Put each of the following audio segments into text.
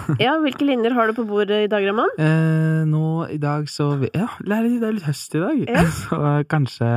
Ja, hvilke linjer har du på bordet I dag, Raman? Nå I dag så... Ja, det er litt høst I dag. Ja. Så kanskje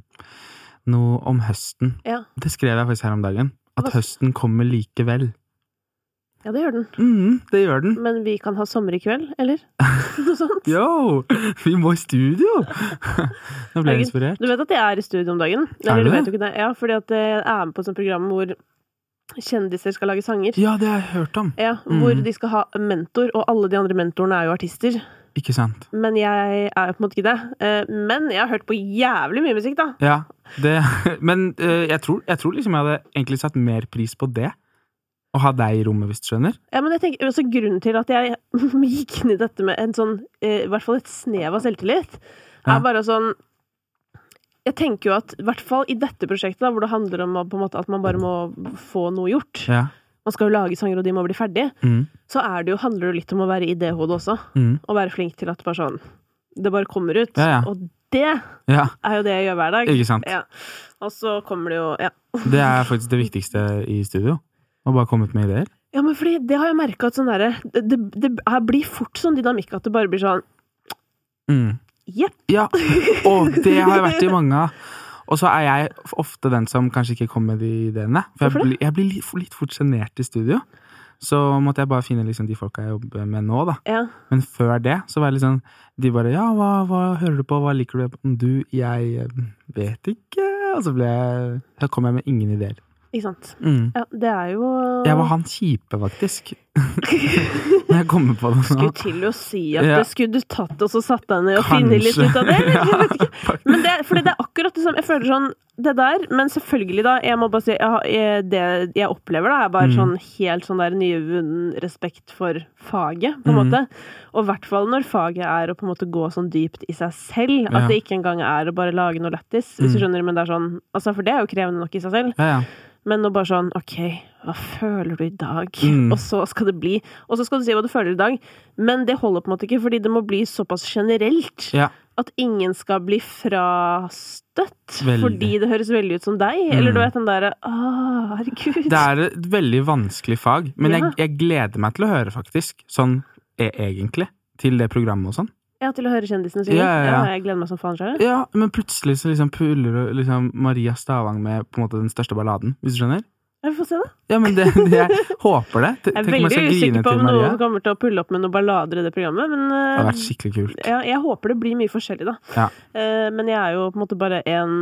noe om høsten. Ja. Det skrev jeg faktisk her om dagen. At høsten kommer likevel. Ja, det gjør den. Det gjør den. Men vi kan ha sommer I kveld, eller? Noe sånt. Jo, vi må I studio. Nå ble jeg inspirert. Du vet at jeg I studio om dagen? Er du det? vet jo ikke det? Ja, fordi at jeg med på et sånt program hvor kjendiser skal lage sanger. Ja, det har jeg hørt om. Ja, hvor de skal ha mentor, og alle de andre mentorene jo artister. Ikke sant? Men jeg jo på en måte ikke det. Men jeg har hørt på jævlig mye musikk, da. Ja, men jeg tror liksom jeg hadde egentlig satt mer pris på det. Å ha deg I rommet, hvis du skjønner. Ja, men jeg tenker også grunnen til at jeg gikk inn I dette med en sånn, I hvert fall et snev av selvtillit, bare sånn, jeg tenker jo at, I hvert fall I dette prosjektet da, hvor det handler om på en måte, at man bare må få noe gjort, man skal jo lage sanger og de må bli ferdig, så handler det jo litt om å være I det hodet også, og være flink til at bare sånn, det bare kommer ut, og det jo det jeg gjør hver dag. Ikke sant? Ja. Og så kommer det jo, Det faktisk det viktigste I studio. Og bare kommet med ideer? Ja, men fordi det har jeg merket at sånn der, det blir fort sånn dynamikk at det bare blir sånn Jepp. Ja, og det har jeg vært I mange av. Og så jeg ofte den som kanskje ikke kommer med de ideene. For jeg blir litt fort genert I studio. Så måtte jeg bare finne liksom de folka jeg jobber med nå da. Ja. Men før det, så var jeg liksom, de bare, ja, hva hører du på, hva liker du? Jeg vet ikke. Og så kom jeg med ingen ideer. Ikke sant? Ja, det jo... Jeg var han kjipe, faktisk. Når jeg kommer på det. Skulle til å si at det skulle du tatt og så satt deg ned og finne litt ut av det. Jeg vet ikke. Men fordi det akkurat det samme. Jeg føler sånn, det der, men selvfølgelig da, jeg må bare si, det jeg opplever da, bare sånn helt sånn der nyvunnen respekt for faget, på en måte. Og I hvert fall når faget å på en måte gå sånn dypt I seg selv, at det ikke engang å bare lage noe lettis, hvis du skjønner, men det sånn, altså for det jo krevende nok I seg selv. Ja. Men nå bare sånn, ok, hva føler du I dag? Og så skal det bli, og så skal du si hva du føler I dag. Men det holder på en måte ikke, fordi det må bli såpass generelt. At ingen skal bli frastøtt, fordi det høres veldig ut som deg. Eller du vet den der, herregud. Det et veldig vanskelig fag, men jeg gleder meg til å høre faktisk, sånn egentlig, til det programmet og sånn. Ja, til å høre kjendisene sine. Ja, jeg gleder meg som faen selv. Ja, men plutselig så liksom puller liksom Maria Stavang med på en måte den største balladen, hvis du skjønner? Jeg får se det. Ja, men jeg håper det. Jeg veldig usikker på om noen kommer til å pulle opp med noen ballader I det programmet, men... Det har vært skikkelig kult. Ja, jeg håper det blir mye forskjellig da. Ja. Men jeg jo på en måte bare en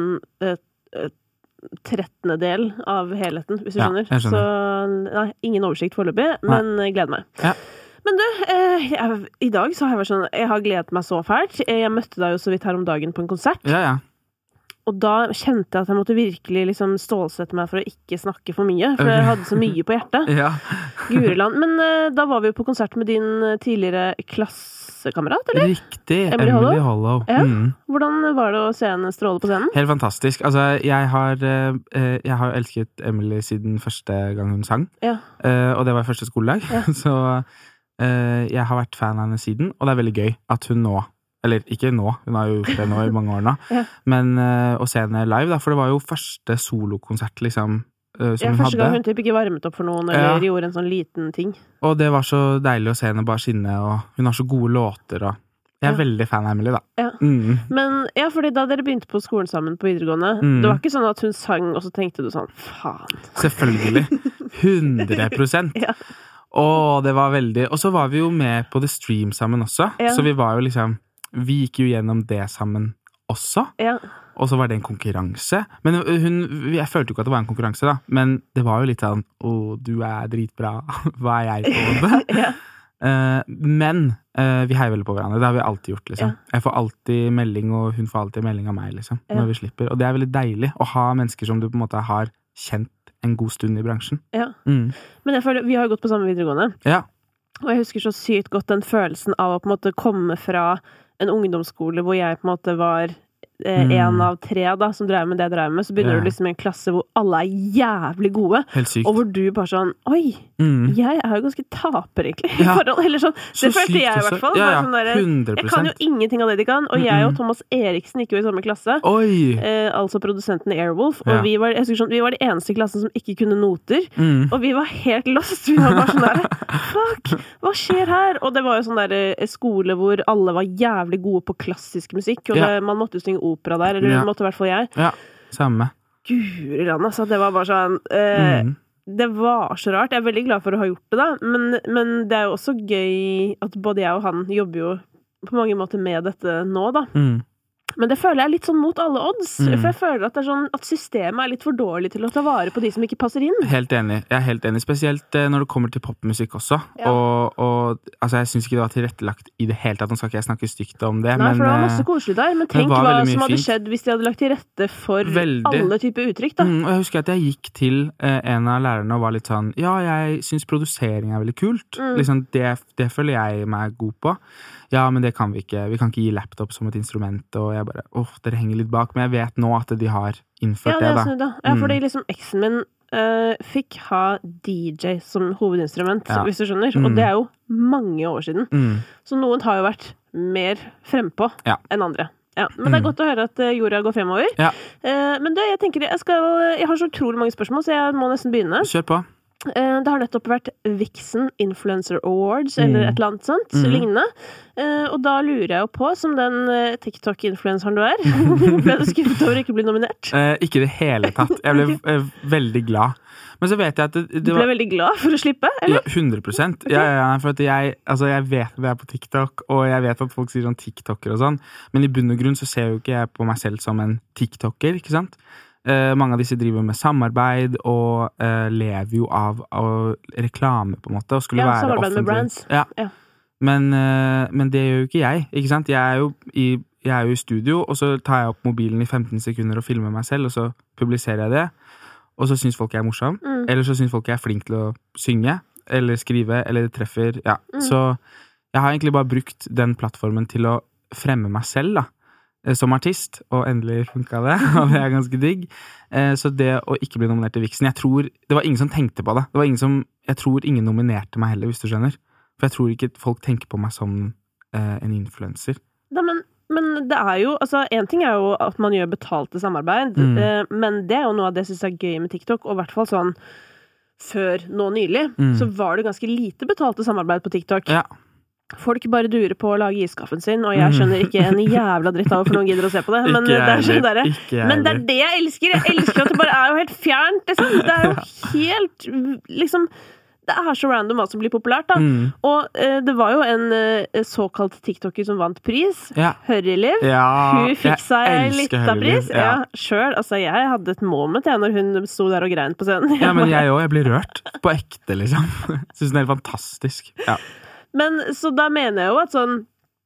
13. del av helheten, hvis du skjønner. Jeg skjønner. Så nei, ingen oversikt foreløpig, men jeg gleder meg. Ja. Men du, I dag så har jeg vært sånn, jeg har gledet meg så fælt. Jeg møtte deg jo så vidt her om dagen på en konsert. Ja. Og da kjente jeg at jeg måtte virkelig liksom stålsette meg for å ikke snakke for mye, for jeg hadde så mye på hjertet. Ja. Gureland. Men da var vi jo på konsert med din tidligere klassekamerat, eller? Riktig, Emily Hollow. Ja. Hvordan var det å se henne stråle på scenen? Helt fantastisk. Altså, jeg har jo elsket Emily siden første gang hun sang. Ja. Og det var første skoledag. Ja. Så... jeg har vært fan av henne siden, og det veldig gøy at hun nå, eller ikke nå, hun har jo gjort det nå I mange år nå, men å se henne live da, for det var jo første solokonsert liksom, som hun hadde. Første gang hun typ ikke varmet opp for noen, eller gjorde en sånn liten ting. Og det var så deilig å se henne bare skinne, og hun har så gode låter, og jeg veldig fan av Emily da. Ja. Men, fordi da dere begynte på skolen sammen på videregående, det var ikke sånn at hun sang, og så tenkte du sånn, faen. Selvfølgelig, 100%. Ja. Det var veldig, og så var vi jo med på The Stream sammen også, så vi var jo liksom, vi gikk jo gjennom det sammen også, og så var det en konkurranse, men jeg følte jo ikke at det var en konkurranse da, men det var jo litt sånn, du dritbra, hva jeg på det? Men vi heier veldig på hverandre, det har vi alltid gjort liksom. Jeg får alltid melding, og hun får alltid melding av meg liksom, når vi slipper, og det veldig deilig å ha mennesker som du på en måte har kjent en god stund I bransjen. Ja. Men jeg føler, vi har jo gått på samme videregående. Ja. Og jeg husker så sykt godt den følelsen av å på en måte komme fra en ungdomsskole hvor jeg på en måte var en av 3 da, som drev med det jeg drev med, så begynner du liksom i en klasse hvor alle jævlig gode, og hvor du bare sånn, oi, jeg jo ganske taper egentlig, eller sånn, det følte jeg i hvert fall, sånn der, 100%. Jeg kan jo ingenting av det de kan, og jeg og Thomas Eriksen gikk jo i samme klasse, altså produsenten i Airwolf, og vi var de eneste i klassen som ikke kunne noter, og vi var helt lost, vi var bare sånn der, fuck, hva skjer her? Og det var jo sånn der skole hvor alle var jævlig gode på klassisk musikk, og man måtte jo synge opera der, eller det måtte i hvert fall jeg. Ja, samme. Guri land, altså, det var bare sånn det var så rart. Jeg veldig glad for å ha gjort det da, men det jo også gøy at både jeg og han jobber jo på mange måter med dette nå da. Men det føler jeg litt sånn mot alle odds, for jeg føler at det sånn at systemet litt for dårlig til å ta vare på de som ikke passer inn. Helt enig, jeg helt enig, spesielt når det kommer til popmusikk også, og altså jeg synes ikke det var tilrettelagt i det hele tatt, nå skal ikke jeg snakke stygt om det. Nei, for det var masse koselig der, men tenk hva som hadde skjedd hvis de hadde lagt til rette for alle typer uttrykk da. Og jeg husker at jeg gikk til en av lærerne og var litt sånn, ja, jeg synes produsering veldig kult, liksom det føler jeg meg god på. Ja, men det kan vi ikke gi laptop som et instrument, og jeg bare, dere henger litt bak, men jeg vet nå at de har innført det da. Snudd, ja, fordi liksom eksen min fikk ha DJ som hovedinstrument, hvis du skjønner, og det jo mange år siden. Så noen har jo vært mer frempå enn andre. Ja, men det godt å høre at jorda går fremover. Men jeg tenker, jeg har så utrolig mange spørsmål, så jeg må nesten begynne. Kjør på. Det har nettopp vært Vixen Influencer Awards eller et eller annet sånt, lignende. Og da lurer jeg jo på, som den TikTok-influenceren du ble du skuffet over å ikke bli nominert? Ikke det hele tatt. Jeg ble veldig glad. Men så vet jeg at du ble veldig glad for å slippe, eller? Ja, 100%. Okay. Ja, for at jeg vet det på TikTok, og jeg vet at folk sier sånn TikToker og sånn, men i bunn og grunn så ser jo ikke jeg på meg selv som en TikToker, ikke sant? Mange av disse driver med samarbeid og lever jo av reklame på en måte og skulle være samarbeid med brands. Ja. Men det gjør jo ikke jeg, ikke sant? Jeg er jo i studio, og så tar jeg opp mobilen i 15 sekunder og filmer meg selv, og så publiserer jeg det, og så synes folk jeg morsom, eller så synes folk jeg flink til å synge, eller skrive, eller det treffer, Så jeg har egentlig bare brukt den plattformen til å fremme meg selv da, som artist, og endelig funket det, og det ganske digg. Så det å ikke bli nominert til Vixen, det var ingen som tenkte på det. Jeg tror ingen nominerte meg heller, hvis du skjønner. For jeg tror ikke folk tenker på meg som en influencer. Men det jo, altså en ting jo at man gjør betalte samarbeid, men det jo noe av det jeg synes gøy med TikTok, og i hvert fall sånn før nå nylig, så var det ganske lite betalte samarbeid på TikTok. Ja. Folk bare durer på å lage iskaffen sin, og jeg skjønner ikke en jævla dritt av for noen gidder å se på det. Men det sånn der. Men det det jeg elsker. Jeg elsker at det bare jo helt fjernt. Liksom. Det jo helt, liksom, det så random hva som blir populært da. Og det var jo en såkalt TikToker som vant pris. Hørriliv. Hun fikk seg litt av pris. Selv, altså jeg hadde et moment når hun stod der og grein på scenen. Ja, men jeg blir rørt på ekte, liksom. Jeg synes det helt fantastisk. Ja. Men så da mener jeg jo at sånn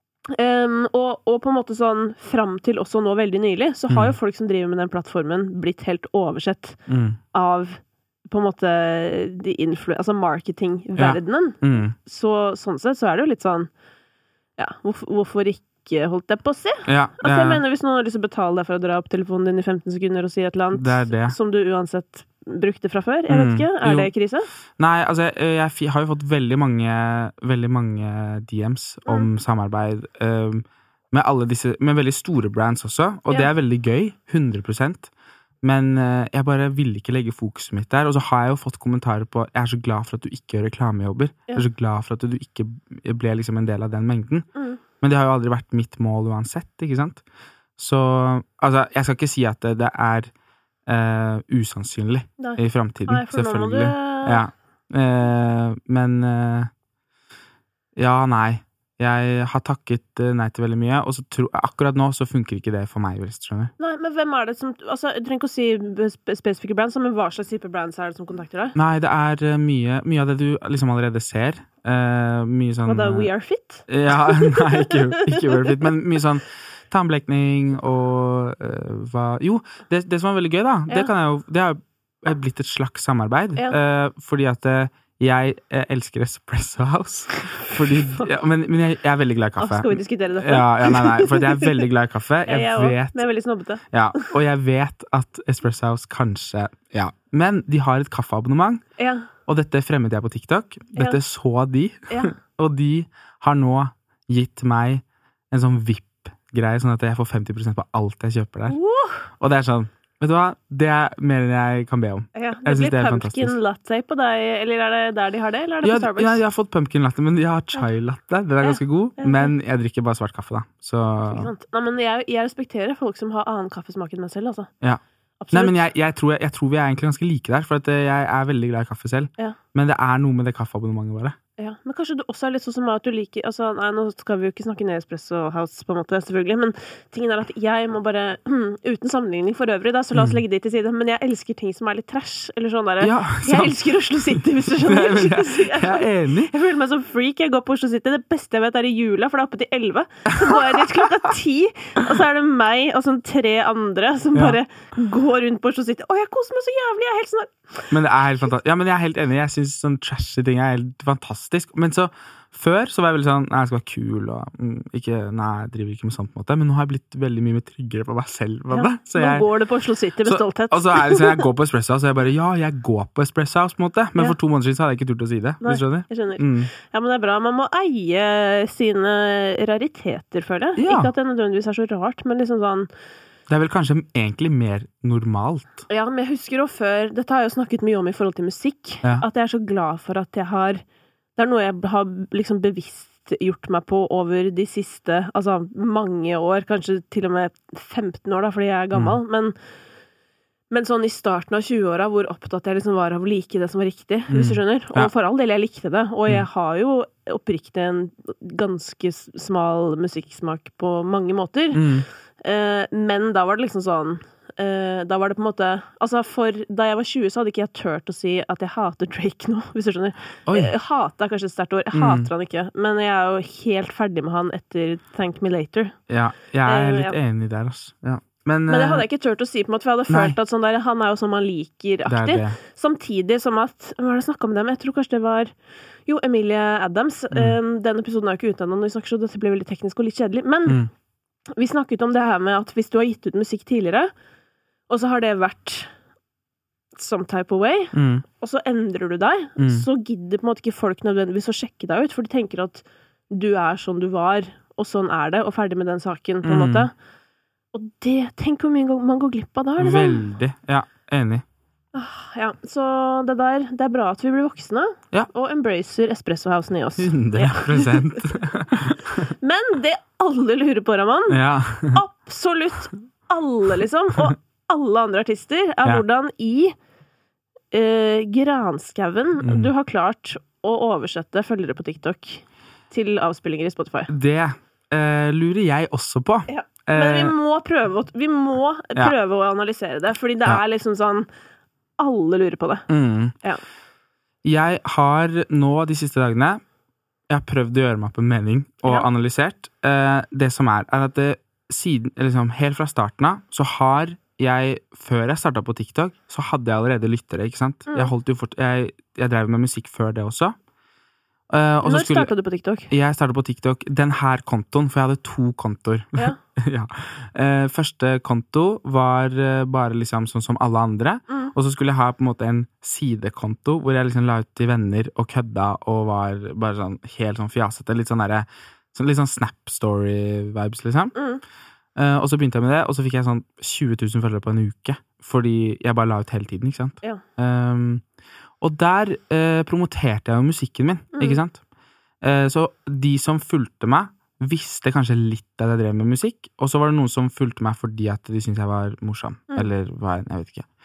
og på en måte sånn frem til også nå veldig nylig så har jo folk som driver med den plattformen blitt helt oversett av på en måte altså marketingverdenen. Så sånn sett så det jo litt sånn hvorfor ikke holdt jeg på å si? Altså jeg mener hvis noen har lyst til å betale deg for å dra opp telefonen din i 15 sekunder og si et eller annet som du uansett brukte fra før, jeg vet ikke, det krise? Nei, altså jeg har jo fått veldig mange DMs om samarbeid med alle disse, med veldig store brands også, og det veldig gøy, 100%, men jeg bare ville ikke legge fokuset mitt der, og så har jeg jo fått kommentarer på, jeg så glad for at du ikke gjør reklamejobber, jeg så glad for at du ikke ble liksom en del av den mengden, men det har jo aldri vært mitt mål uansett, ikke sant? Så, altså, jeg skal ikke si at det usannsynlig i fremtiden, selvfølgelig. Men nei. Jeg har takket nei til veldig mye, og så akkurat nå så funker ikke det for meg, hvis du skjønner. Nei, men hvem det som, altså, jeg trenger ikke å si spesifikke brands, men hva slags type brands det som kontakter deg? Nei, det mye av det du liksom allerede ser. Mye sånn... Hva We Are Fit? Ja, nei, ikke We Are Fit, men mye sånn tannblekning og jo, det som veldig gøy da, det har blitt et slags samarbeid, fordi at Jeg elsker Espresso House. Fordi, men jeg er veldig glad i kaffe. Skal vi diskutere dette? Nei, for jeg er veldig glad i kaffe. Jeg vet, men jeg er veldig snobbete. Ja, og jeg vet at Espresso House kanskje, men de har et kaffeabonnement, og dette fremmet jeg på TikTok. Dette så de, og de har nå gitt meg en sånn VIP-greie, sånn at jeg får 50% på alt jeg kjøper der. Og det er sånn, vet du hva? Det er mer enn jeg kan be om. Det blir pumpkin latte på deg, eller er det der de har det, eller er det på Starbucks? Ja, jeg har fått pumpkin latte, men de har chai latte. Den er ganske god, men jeg drikker bare svart kaffe da. Så... Nei, men jeg respekterer folk som har annen kaffesmak enn meg selv, altså. Ja. Absolutt. Nei, men jeg tror vi er egentlig ganske like der, for at jeg er veldig glad i kaffe selv. Men det er noe med det kaffeabonnementet bare. Ja, men kanskje du også er litt sånn som at du liker, altså, nei, nå skal vi jo ikke snakke ned Espresso House på en måte, selvfølgelig, men tingen er at jeg må bare, uten sammenligning for øvrig da, så la oss legge det til side, men jeg elsker ting som er litt trash, eller sånn der, jeg elsker Oslo City, hvis du skjønner. Jeg er enig. Jeg føler meg som freak, jeg går på Oslo City, det beste jeg vet er i jula, for det er oppe til 11, så går jeg dit klokka 10, og så er det meg og sånn 3 andre som bare går rundt på Oslo City. Å, jeg koser meg så jævlig, jeg er helt sånn. Men det er helt fantastisk. Ja, men jeg er helt enig. Jeg synes sånn trashy ting er helt fantastisk. Men så, før så var jeg veldig sånn, nei, jeg skal være kul, og ikke, nei, jeg driver ikke med sånt på en måte. Men nå har jeg blitt veldig mye mer tryggere på meg selv. Så nå går du på Oslo City med stolthet. Og så er det sånn, jeg går på Espresso House, og jeg bare, jeg går på Espresso House på en måte. Men for 2 måneder siden så hadde jeg ikke turt å si det. Nei, jeg skjønner. Ja, men det er bra. Man må eie sine rariteter, føler jeg. Ikke at det nødvendigvis er så rart, men liksom sånn... Det er vel kanskje egentlig mer normalt. Ja, men jeg husker jo før, dette har jeg jo snakket mye om i forhold til musikk, at jeg er så glad for at jeg har, det er noe jeg har liksom bevisst gjort meg på over de siste, altså mange år, kanskje til og med 15 år da, fordi jeg er gammel, men sånn i starten av 20-åra, hvor opptatt jeg liksom var av å like det som var riktig, hvis du skjønner, og for all del, jeg likte det, og jeg har jo oppriktig en ganske smal musikksmak på mange måter, men da var det liksom sånn da var det på en måte altså da jeg var 20 så hadde ikke jeg tørt å si at jeg hater Drake nå, hvis du skjønner. Hate er kanskje et sterkt ord, jeg hater han ikke, men jeg er jo helt ferdig med han etter Thank Me Later. Ja, jeg er litt enig der også. Ja. Men det hadde jeg ikke tørt å si på en måte, for jeg hadde følt at sånn der, han er jo som man liker-aktig. Samtidig som at, hva var det jeg snakket med dem? Jeg tror kanskje det var Emilie Adams. Den episoden er jo ikke ute ennå når vi snakker, så dette ble veldig teknisk og litt kjedelig. Men vi snakket om det her med at hvis du har gitt ut musikk tidligere, og så har det vært some type of way, og så endrer du deg, så gidder på en måte ikke folk nødvendigvis å sjekke deg ut, for de tenker at du er sånn du var, og sånn er det, og ferdig med den saken, på en måte. Og det, tenk hvor mye man går glipp av da, liksom. Veldig, ja, enig. Ja, så det der, det er bra at vi blir voksne, og embracer Espresso Housen i oss. 100%. Men det alle lurer på, Raman, absolutt alle liksom, og alle andre artister, er hvordan i Granskauen du har klart å oversette følgere på TikTok til avspillinger i Spotify. Det lurer jeg også på. Men vi må prøve å analysere det, fordi det er liksom sånn alle lurer på det. Jeg har nå de siste dagene jeg har prøvd å gjøre meg på en mening og analysert. Det som er at det, siden, liksom, helt fra starten av så har jeg, før jeg startet på TikTok så hadde jeg allerede lyttere, ikke sant? Jeg drev med musikk før det også. Når startet du på TikTok? Jeg startet på TikTok, den her kontoen, for jeg hadde 2 kontoer. Første konto var bare liksom sånn som alle andre, og så skulle jeg ha på en måte en sidekonto, hvor jeg liksom la ut til venner og kødda, og var bare sånn helt sånn fjasete, litt sånn Snap Story-vibes, liksom. Og så begynte jeg med det, og så fikk jeg sånn 20 000 følgere på en uke, fordi jeg bare la ut hele tiden, ikke sant? Og der promoterte jeg jo musikken min, ikke sant? Så de som fulgte meg, visste kanskje litt at jeg drev med musikk, og så var det noen som fulgte meg fordi at de syntes jeg var morsom, eller hva, jeg vet ikke.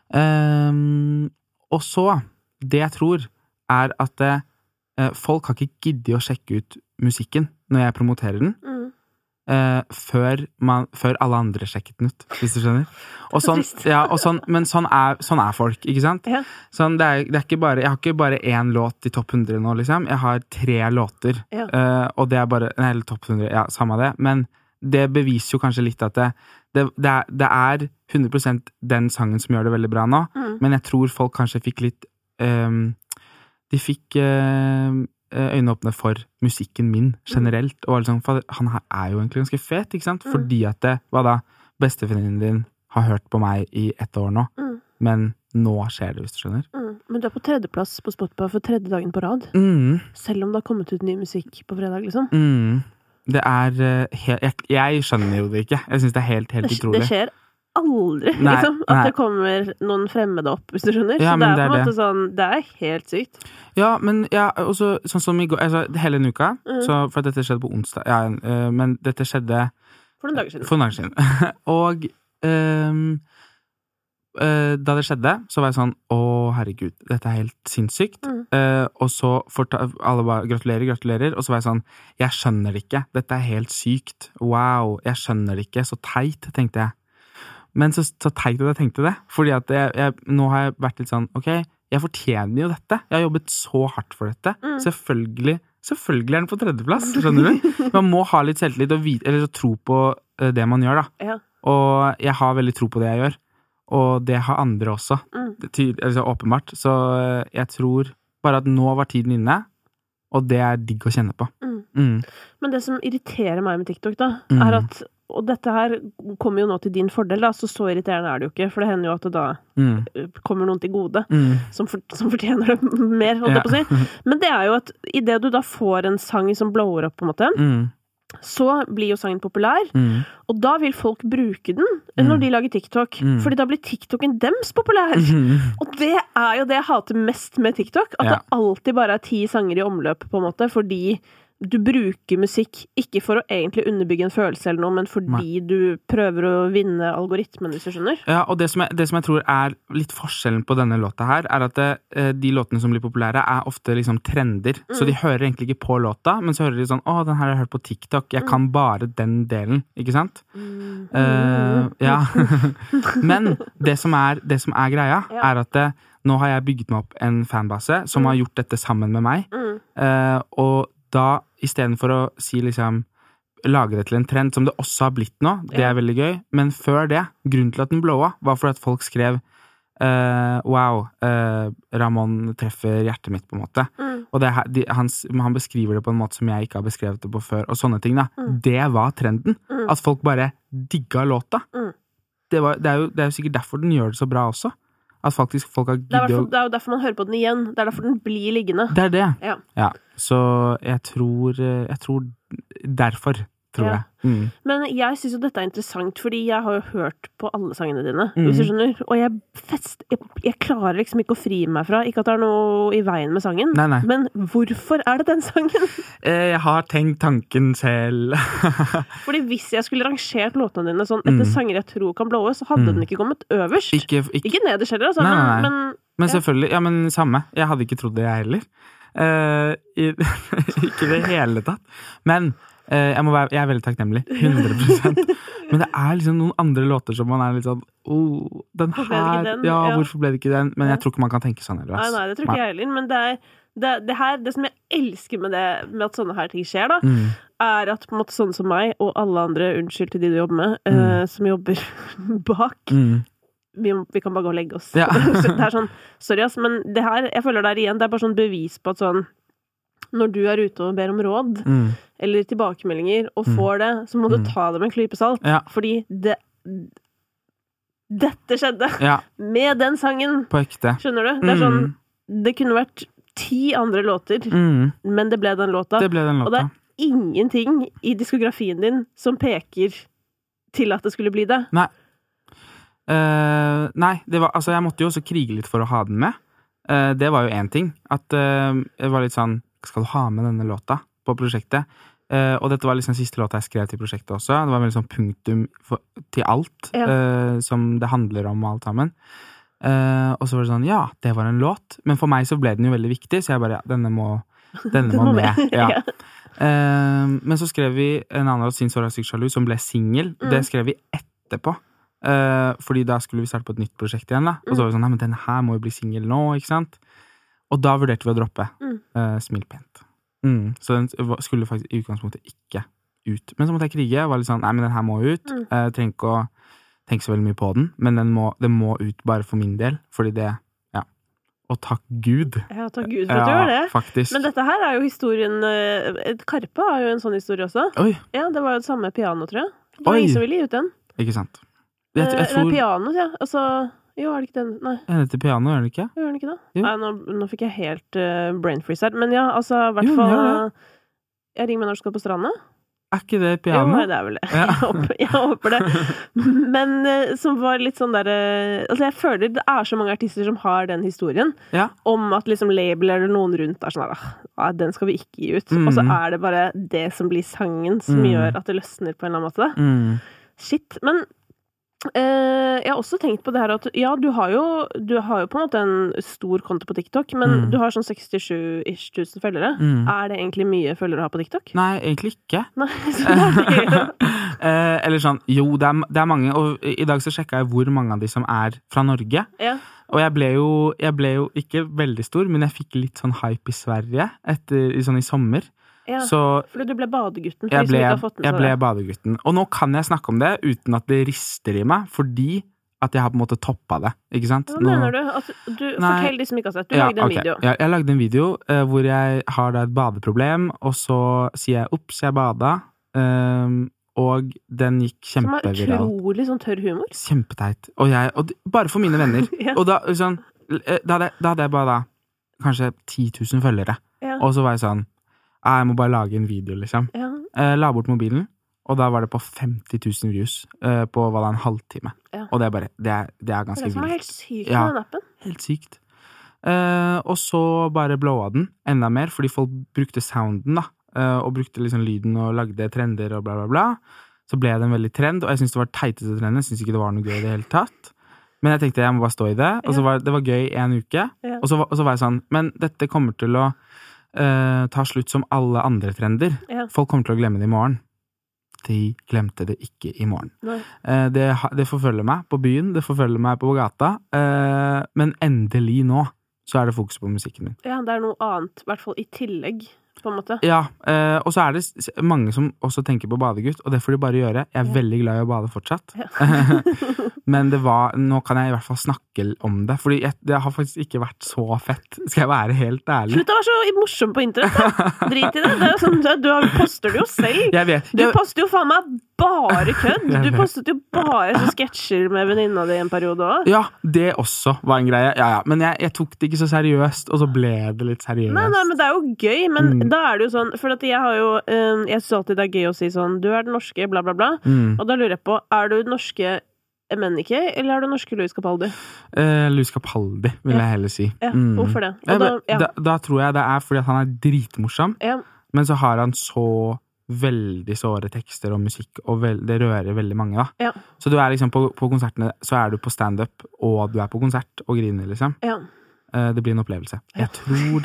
Og så, det jeg tror, er at folk har ikke giddet å sjekke ut musikken når jeg promoterer den, før alle andre sjekket den ut, hvis du skjønner. Og sånn, men sånn er folk, ikke sant? Sånn, det er ikke bare, jeg har ikke bare 1 låt i topp 100 nå, liksom. Jeg har 3 låter, og det er bare, eller topp 100, samme det, men det beviser jo kanskje litt at det er 100% den sangen som gjør det veldig bra nå, men jeg tror folk kanskje fikk litt de fikk øynene åpne for musikken min generelt, og var liksom, han her jo egentlig ganske fet, ikke sant? Fordi at bestevenninnen din har hørt på meg i 1 år nå, men nå skjer det, hvis du skjønner. Men du på 3. plass på Spotify for 3. dagen på rad, selv om det har kommet ut ny musikk på fredag, liksom. Det jeg skjønner jo det ikke. Jeg synes det helt utrolig. Det skjer aldri, liksom, at det kommer noen fremmede opp, hvis du skjønner. Ja, så det på en måte sånn, det helt sykt. Ja, men også, sånn som i går, altså, hele en uka, så, for dette skjedde på onsdag, men dette skjedde for noen dager siden. Og da det skjedde, så var jeg sånn, herregud, dette helt sinnssykt. Og så alle bare, gratulerer, og så var jeg sånn, jeg skjønner det ikke, dette helt sykt, wow, jeg skjønner det ikke, så teit, tenkte jeg. Men så teit at jeg tenkte det, fordi at nå har jeg vært litt sånn, ok, jeg fortjener jo dette, jeg har jobbet så hardt for dette, selvfølgelig den på 3. plass, skjønner du? Man må ha litt selvtillit og eller tro på det man gjør da, og jeg har veldig tro på det jeg gjør, og det har andre også, åpenbart, så jeg tror bare at nå var tiden inne, og det digg å kjenne på. Men det som irriterer meg med TikTok da, at og dette her kommer jo nå til din fordel da, så irriterende det jo ikke, for det hender jo at det da kommer noen til gode, som fortjener det mer, holdt jeg på å si. Men det jo at i det du da får en sang som blower opp på en måte, så blir jo sangen populær, og da vil folk bruke den når de lager TikTok, fordi da blir TikToken dems populær. Og det jo det jeg hater mest med TikTok, at det alltid bare 10 sanger i omløp på en måte, fordi du bruker musikk ikke for å egentlig underbygge en følelse eller noe, men fordi du prøver å vinne algoritmen, hvis du skjønner. Ja, og det som jeg tror litt forskjellen på denne låta her, at de låtene som blir populære ofte liksom trender, så de hører egentlig ikke på låta, men så hører de sånn, den her har jeg hørt på TikTok, jeg kan bare den delen, ikke sant? Ja. Men det som greia, at nå har jeg bygget meg opp en fanbase som har gjort dette sammen med meg, og da, i stedet for å si liksom, lage det til en trend, som det også har blitt nå, det veldig gøy, men før det, grunnen til at den blowa, var for at folk skrev, wow, Ramón treffer hjertet mitt på en måte, og han beskriver det på en måte som jeg ikke har beskrevet det på før, og sånne ting da, det var trenden, at folk bare digga låta. Det jo sikkert derfor den gjør det så bra også. At faktisk folk har giddet det jo derfor man hører på den igjen. Det derfor den blir liggende. Det det. Ja. Så jeg tror derfor, tror jeg. Men jeg synes jo dette interessant, fordi jeg har jo hørt på alle sangene dine, hvis du skjønner. Og jeg klarer liksom ikke å fri meg fra, ikke at det noe i veien med sangen, nei. Men hvorfor det den sangen? Jeg har tenkt tanken selv. Fordi hvis jeg skulle rangert låtene dine sånn, etter sanger jeg tror kan blowe, så hadde den ikke kommet øverst. Ikke nederst heller, altså. Nei. Men selvfølgelig, ja, men samme. Jeg hadde ikke trodd det jeg heller. Ikke det hele tatt. Men jeg veldig takknemlig, 100%. Men det liksom noen andre låter som man litt sånn, den her, hvorfor ble det ikke den? Men jeg tror ikke man kan tenke sånn heller. Nei, det tror ikke jeg heller, men det som jeg elsker med at sånne her ting skjer da, at på en måte sånn som meg, og alle andre, unnskyld til de du jobber med, som jobber bak, vi kan bare gå og legge oss. Det sånn, sorry ass, men det her, jeg føler der igjen, det bare sånn bevis på at sånn, når du ute og ber om råd, eller tilbakemeldinger, og får det, så må du ta det med en klype salt. Fordi dette skjedde med den sangen. På ekte. Skjønner du? Det sånn, det kunne vært 10 andre låter, men det ble den låta. Og det ingenting i diskografien din som peker til at det skulle bli det. Nei, altså jeg måtte jo også krige litt for å ha den med. Det var jo en ting, at det var litt sånn, skal du ha med denne låta på prosjektet? Og dette var liksom siste låta jeg skrev til prosjektet også. Det var veldig sånn punktum til alt som det handler om alt sammen. Og så var det sånn, ja, det var en låt. Men for meg så ble den jo veldig viktig, så jeg bare, denne må med. Ja. Men så skrev vi en annen låt, Sin såra sykt sjalu, som ble single. Det skrev vi etterpå. Fordi da skulle vi starte på et nytt prosjekt igjen da. Og så var vi sånn, nei, men denne her må jo bli single nå, ikke sant? Og da vurderte vi å droppe Smil pent. Så den skulle faktisk i utgangspunktet ikke ut. Men så måtte jeg krige, jeg var litt sånn, nei, men den her må ut. Jeg trenger ikke å tenke så veldig mye på den, men den må ut bare for min del, fordi det, ja. Og takk Gud. Ja, takk Gud for at du gjør det. Faktisk. Men dette her jo historien Karpe har jo en sånn historie også. Oi. Ja, det var jo det samme piano, tror jeg. Det var ingen som ville gi ut den. Ikke sant. Jeg tror... Det piano, ja. Altså, jo, det ikke den? Nei. Den heter piano, gjør den ikke? Gjør den ikke det? Nei, nå fikk jeg helt brain freeze her. Men ja, altså, i hvert fall... Jeg ringer meg når du skal på stranda. Ikke det piano? Jo, det vel det. Ja. Jeg håper det. Men som var litt sånn der... Altså, jeg føler det så mange artister som har den historien om at liksom label eller noen rundt sånn der, den skal vi ikke gi ut. Og så det bare det som blir sangen som gjør at det løsner på en eller annen måte. Shit. Men jeg har også tenkt på det her at ja, du har jo på en måte en stor konto på TikTok, men du har sånn 67-ish tusen følgere. Det egentlig mye følgere å ha på TikTok? Nei, egentlig ikke. Nei, eller sånn, jo, det er mange, og i dag så sjekket jeg hvor mange av de som fra Norge. Ja. Og jeg ble jo ikke veldig stor, men jeg fikk litt sånn hype i Sverige sånn i sommer. Ja, fordi du ble badegutten. Jeg ble badegutten. Og nå kan jeg snakke om det uten at det rister i meg, fordi at jeg har på en måte toppet det, ikke sant? Hva mener du? Fortell de som ikke har sett. Du lagde en video. Ja, jeg lagde en video hvor jeg har da et badeproblem, og så sier jeg, opps, jeg bada, og den gikk kjempeviralt. Som utrolig sånn tørr humor. Kjempeteit. Og bare for mine venner. Og da hadde jeg bare kanskje 10 000 følgere. Ja. Og så var jeg sånn, jeg må bare lage en video, liksom. Ja. La bort mobilen, og da var det på 50 000 views på en halvtime. Ja. Og det det er ganske vilt. Det som helt sykt med den appen. Helt sykt. Og så bare blowa den enda mer, fordi folk brukte sounden da, og brukte liksom lyden og lagde trender og bla bla bla. Så ble det en veldig trend, og jeg synes det var teitete trender, jeg synes ikke det var noe gøy i det hele tatt. Men jeg tenkte jeg må bare stå i det, og så det var gøy en uke, og så var jeg sånn, men dette kommer til å ta slutt som alle andre trender. Ja. Folk kommer til å glemme det i morgen. De glemte det ikke i morgen. Det forfølger meg på byen, det forfølger meg på gata, men endelig nå så det fokus på musikken min. Ja, det noe annet, i hvert fall i tillegg, på en måte. Ja, og så det mange som også tenker på badegutt, og det får de bare gjøre. Jeg veldig glad i å bade fortsatt. Ja. Men nå kan jeg i hvert fall snakke om det, fordi det har faktisk ikke vært så fett, skal jeg være helt ærlig. Slutt å være så morsom på internett, da. Drit i det. Det jo sånn, du poster det jo selv. Jeg vet. Du poster jo faen meg bare kødd. Du postet jo bare så sketsjer med venninna di en periode også. Ja, det også var en greie. Ja. Men jeg tok det ikke så seriøst, og så ble det litt seriøst. Nei, men det jo gøy, men da det jo sånn, for at jeg har jo, jeg synes alltid det gøy å si sånn, du den norske, bla bla bla, og da lurer jeg på, du den norske Emenike, eller du den norske Louis Capaldi? Louis Capaldi, vil jeg heller si. Ja, hvorfor det? Da tror jeg det fordi at han dritmorsom, men så har han så veldig såre tekster og musikk, og det rører veldig mange da. Ja. Så du liksom på konsertene, så du på stand-up, og du på konsert og griner liksom. Ja. Det blir en opplevelse. Jeg tror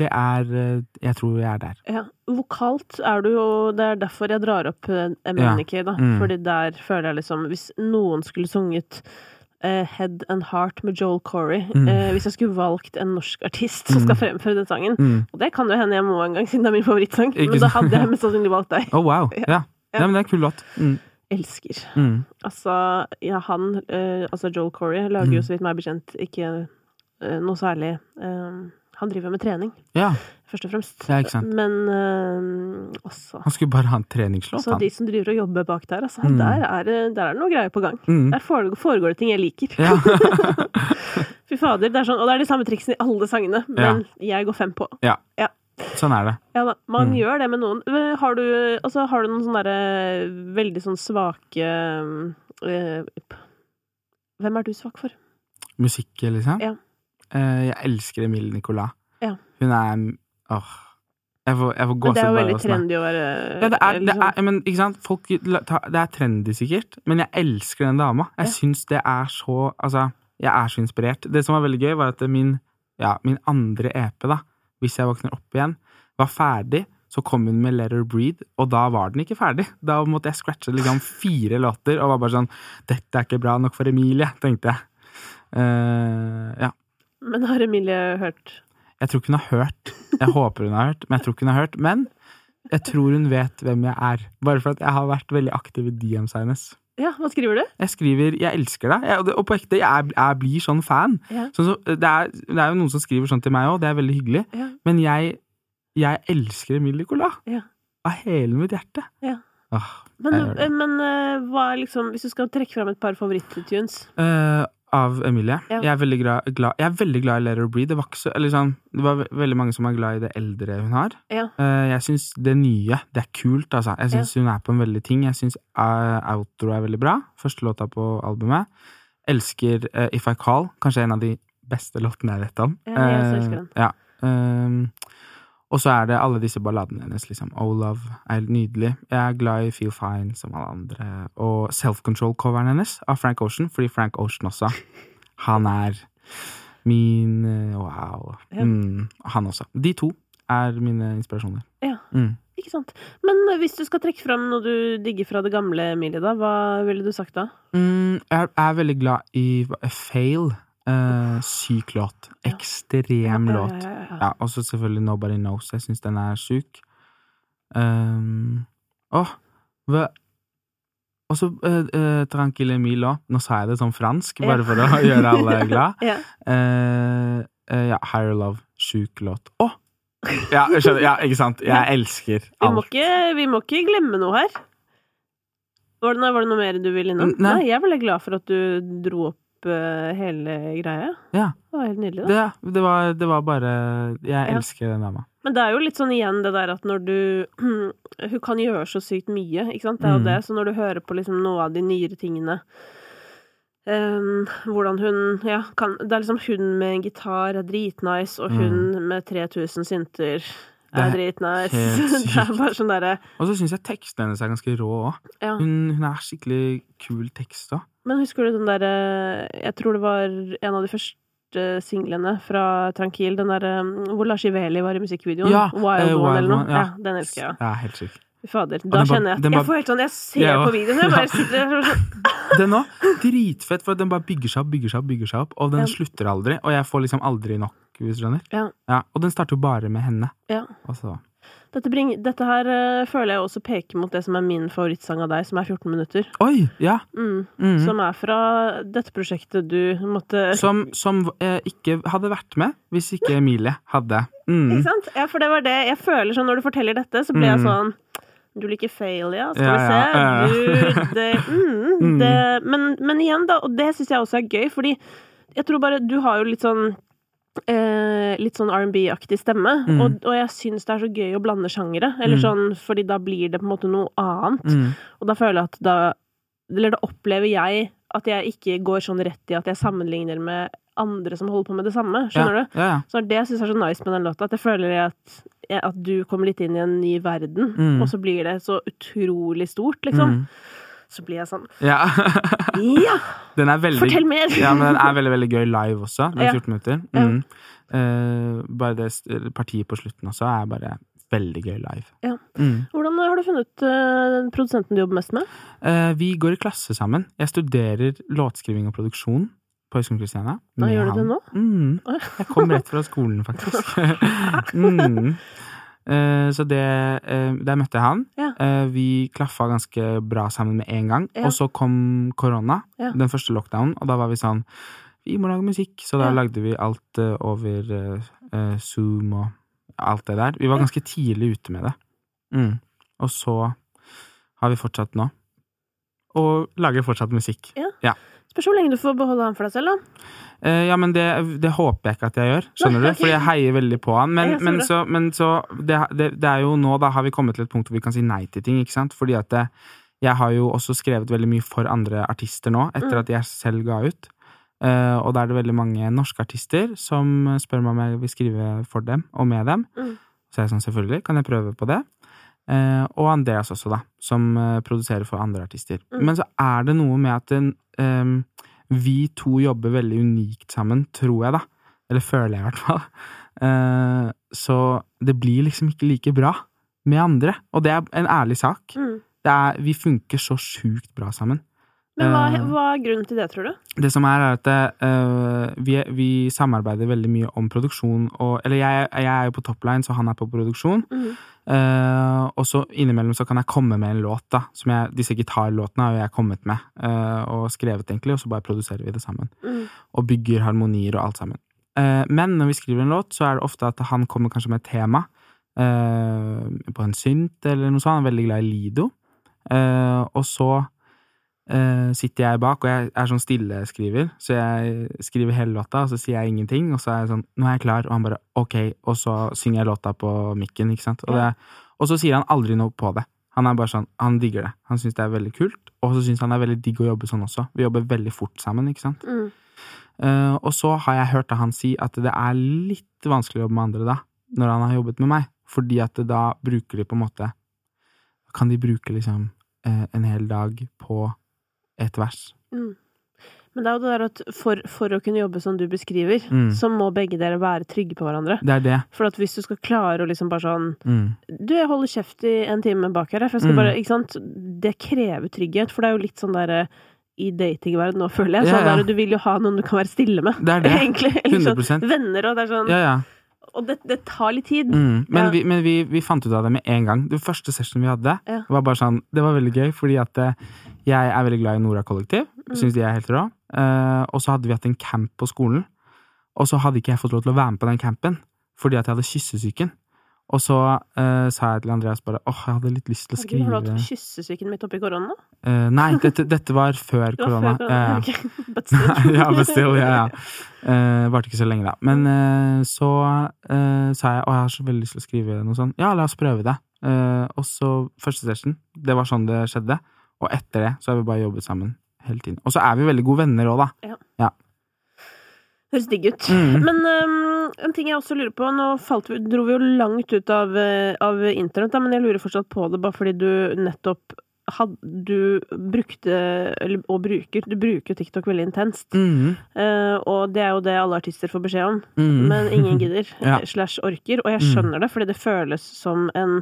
jeg der. Ja, vokalt du jo, det derfor jeg drar opp Emenike da, fordi der føler jeg liksom, hvis noen skulle sunget Head and Heart med Joel Corey, hvis jeg skulle valgt en norsk artist som skal fremføre den sangen, og det kan jo hende jeg må en gang, siden det min favorittsang, men da hadde jeg mest sannsynlig valgt deg. Oh wow, ja. Men det kul låt. Elsker. Altså, ja, altså Joel Corey lager jo så vidt meg bekjent ikke noe særlig. Han driver med trening. Ja. Først og fremst. Ja, ikke sant. Men også... Han skulle bare ha en treningslåt, så de som driver og jobber bak der, altså, der det noe greier på gang. Der foregår det ting jeg liker. Ja. Fy fader, det sånn, og det de samme triksene i alle sangene, men jeg går 5 på. Ja. Sånn det. Ja da, man gjør det med noen. Har du noen sånne der, veldig sånn svake... Hvem du svak for? Musikk, liksom? Ja. Jeg elsker Emilie Nicolas. Ja. Hun jeg får gå. Men det jo veldig trendy å være... Ja, men ikke sant? Folk, det trendy sikkert, men jeg elsker den dama. Jeg synes det så... Altså, jeg så inspirert. Det som var veldig gøy var at min andre EP da, hvis jeg våkner opp igjen, var ferdig, så kom hun med Let Her Breathe, og da var den ikke ferdig. Da måtte jeg scratche liksom 4 låter, og var bare sånn, dette ikke bra nok for Emilie, tenkte jeg. Ja. Men har Emilie hørt? Jeg tror ikke hun har hørt. Jeg håper hun har hørt, men jeg tror ikke hun har hørt. Men jeg tror hun vet hvem jeg bare for at jeg har vært veldig aktiv i DMs hennes. Ja, hva skriver du? Jeg skriver 'jeg elsker deg', og på ekte, jeg blir sånn fan. Ja. Så det er jo noen som skriver sånn til meg også, det er veldig hyggelig. Ja. Men jeg elsker Emilie Nicolas. Ja. Av hele mitt hjerte. Ja. Men hva er liksom, hvis du skal trekke frem et par favoritttunes? Av Emilie. Ja. Jeg er veldig glad i Let Her Breathe. Det var ikke så, eller sånn, det var veldig mange som er glad i det eldre hun har. Ja. Jeg synes det nye, det er kult, altså. Jeg synes hun er på en veldig ting. Jeg synes outro er veldig bra. Første låta på albumet. Elsker If I Call. Kanskje en av de beste låtene jeg vet om. Ja, jeg også elsker den. Ja. Og så er det alle disse balladene hennes, liksom. Oh Love er helt nydelig. Jeg er glad i Feel Fine, som alle andre. Og Self-Control-coveren hennes av Frank Ocean, fordi Frank Ocean også, han er min, wow. Han også. De to er mine inspirasjoner. Ja, ikke sant. Men hvis du skal trekke frem noe du digger fra det gamle Emilie da, hva ville du sagt da? Jeg er veldig glad i Fail. Syk låt. Ekstrem låt. Ja, og så selvfølgelig Nobody Knows. Jeg synes den er syk. Og så Tranquille Emile. Nå sa jeg det som fransk, bare for å gjøre alle glad. Ja, Higher Love. Syk låt. Ja, skjønner. Ja, ikke sant? Jeg elsker alt. Vi må ikke glemme noe her. Var det noe mer du ville innom? Nei, jeg er veldig glad for at du dro opp hele greia. Ja. Det var helt nydelig da. Det var bare, jeg elsker den dama. Men det er jo litt sånn igjen det der at når hun kan gjøre så sykt mye, ikke sant? Det er jo det, så når du hører på liksom noe av de nyere tingene, hvordan hun, kan, det er liksom hun med en gitar er dritnice, og hun med 3000 synter er dritnice. Det er bare sånn der. Og så synes jeg teksten hennes er ganske rå også. Ja. Hun er skikkelig kul tekst da. Men husker du den der, jeg tror det var en av de første singlene fra Tranquil, den der, hvor Lars Iveli var i musikkvideoen. Ja, Wild One eller noe. Ja, den elsker jeg. Ja, helt syk. Fader, da kjenner jeg, jeg får helt sånn, jeg ser på videoen, jeg bare sitter sånn. Den også, dritfett, for den bare bygger seg opp, og den slutter aldri, og jeg får liksom aldri nok, hvis du skjønner. Ja, og den starter jo bare med henne. Ja. Og så... Dette her føler jeg også peker mot det som er min favorittsang av deg, som er 14 minutter. Oi, ja. Som er fra dette prosjektet du måtte... Som ikke hadde vært med, hvis ikke Emilie hadde. Ikke sant? Ja, for det var det. Jeg føler sånn, når du forteller dette, så blir jeg sånn... Du liker fail, ja. Skal vi se. Men igjen da, og det synes jeg også er gøy, fordi jeg tror bare, du har jo litt sånn R&B-aktig stemme, og jeg synes det er så gøy å blande sjangere, eller sånn, fordi da blir det på en måte noe annet, og da føler jeg at da opplever jeg at jeg ikke går sånn rett i at jeg sammenligner med andre som holder på med det samme, skjønner du? Ja. Så det jeg synes er så nice med den låta, at jeg føler at du kommer litt inn i en ny verden, og så blir det så utrolig stort, liksom. Så blir jeg sånn ja. Den er veldig, fortell mer. Ja, men den er veldig, veldig gøy live også. Den er 14 minutter. Bare det partiet på slutten også er bare veldig gøy live. Ja. Hvordan har du funnet produsenten du jobber mest med? Vi går i klasse sammen. Jeg studerer låtskriving og produksjon på Høgskolen Kristiania. Gjør du det nå? Jeg kom rett fra skolen faktisk. Så der møtte jeg han. Ja. Vi klaffa ganske bra sammen med en gang, og så kom korona, den første lockdown, og da var vi sånn, vi må lage musikk, så da lagde vi alt over Zoom og alt det der. Vi var ganske tidlig ute med det. Og så har vi fortsatt nå, og lager fortsatt musikk. Ja. Spørs hvor lenge du får beholde han for deg selv da? Ja, men det håper jeg ikke at jeg gjør, skjønner du? Fordi jeg heier veldig på han, men så det er jo nå, da har vi kommet til et punkt hvor vi kan si nei til ting, ikke sant? Fordi at jeg har jo også skrevet veldig mye for andre artister nå, etter at jeg selv ga ut, og da er det veldig mange norske artister som spør meg om jeg vil skrive for dem og med dem, så er jeg sånn, selvfølgelig, kan jeg prøve på det? Og Andreas også da, som produserer for andre artister. Men så er det noe med at vi to jobber veldig unikt sammen, tror jeg da. Eller føler jeg i hvert fall. Så det blir liksom ikke like bra med andre. Og det er en ærlig sak. Vi funker så sjukt bra sammen. Men hva grunnen til det, tror du? Det som at vi samarbeider veldig mye om produksjon, eller jeg jo på topline, så han på produksjon. Og så innimellom så kan jeg komme med en låt da, som disse gitarlåtene har jeg kommet med, og skrevet egentlig, og så bare produserer vi det sammen. Og bygger harmonier og alt sammen. Men når vi skriver en låt, så det ofte at han kommer kanskje med et tema, på en synt eller noe sånt, han veldig glad i Lido. Og så sitter jeg bak, og jeg sånn stilleskriver, så jeg skriver hele låta, og så sier jeg ingenting, og så jeg sånn, nå jeg klar, og han bare, ok, og så synger jeg låta på mikken, ikke sant? Og så sier han aldri noe på det. Han bare sånn, han digger det. Han synes det veldig kult, og så synes han det veldig digg å jobbe sånn også. Vi jobber veldig fort sammen, ikke sant? Og så har jeg hørt han si at det litt vanskelig å jobbe med andre da, når han har jobbet med meg, fordi at da bruker de på en måte, kan de bruke liksom en hel dag på et vers. Men det jo det der at for å kunne jobbe som du beskriver, så må begge dere være trygge på hverandre. Det det. For at hvis du skal klare å liksom bare sånn, du, jeg holder kjeft i en time bak her, for jeg skal bare, ikke sant, det krever trygghet, for det jo litt sånn der i datingverden nå, føler jeg, sånn der, du vil jo ha noen du kan være stille med. Det det. Egentlig. 100%. Sånn, venner, og det sånn, og det tar litt tid. Men vi fant ut av det med en gang. Det første session vi hadde var bare sånn, det var veldig gøy, fordi at jeg veldig glad i Nora Kollektiv, synes de helt rå. Og så hadde vi hatt en camp på skolen, og så hadde ikke jeg fått lov til å være med på den campen, fordi at jeg hadde kyssesyken. Og så sa jeg til Andreas bare, jeg hadde litt lyst til å skrive... Har du hatt kyssesyken midt oppi korona? Nei, dette var før korona. Okay. But still. Varte ikke så lenge da. Men så sa jeg, jeg har så veldig lyst til å skrive noe sånt. Ja, la oss prøve det. Og så første session, det var sånn det skjedde. Og etter det så har vi bare jobbet sammen hele tiden. Og så vi veldig gode venner også da. Ja. Høres digg ut. Men en ting jeg også lurer på, nå dro vi jo langt ut av internett, da, men jeg lurer fortsatt på det, bare fordi du nettopp du bruker TikTok veldig intenst. Og det jo det alle artister får beskjed om, men ingen gidder, /orker, og jeg skjønner det, fordi det føles som en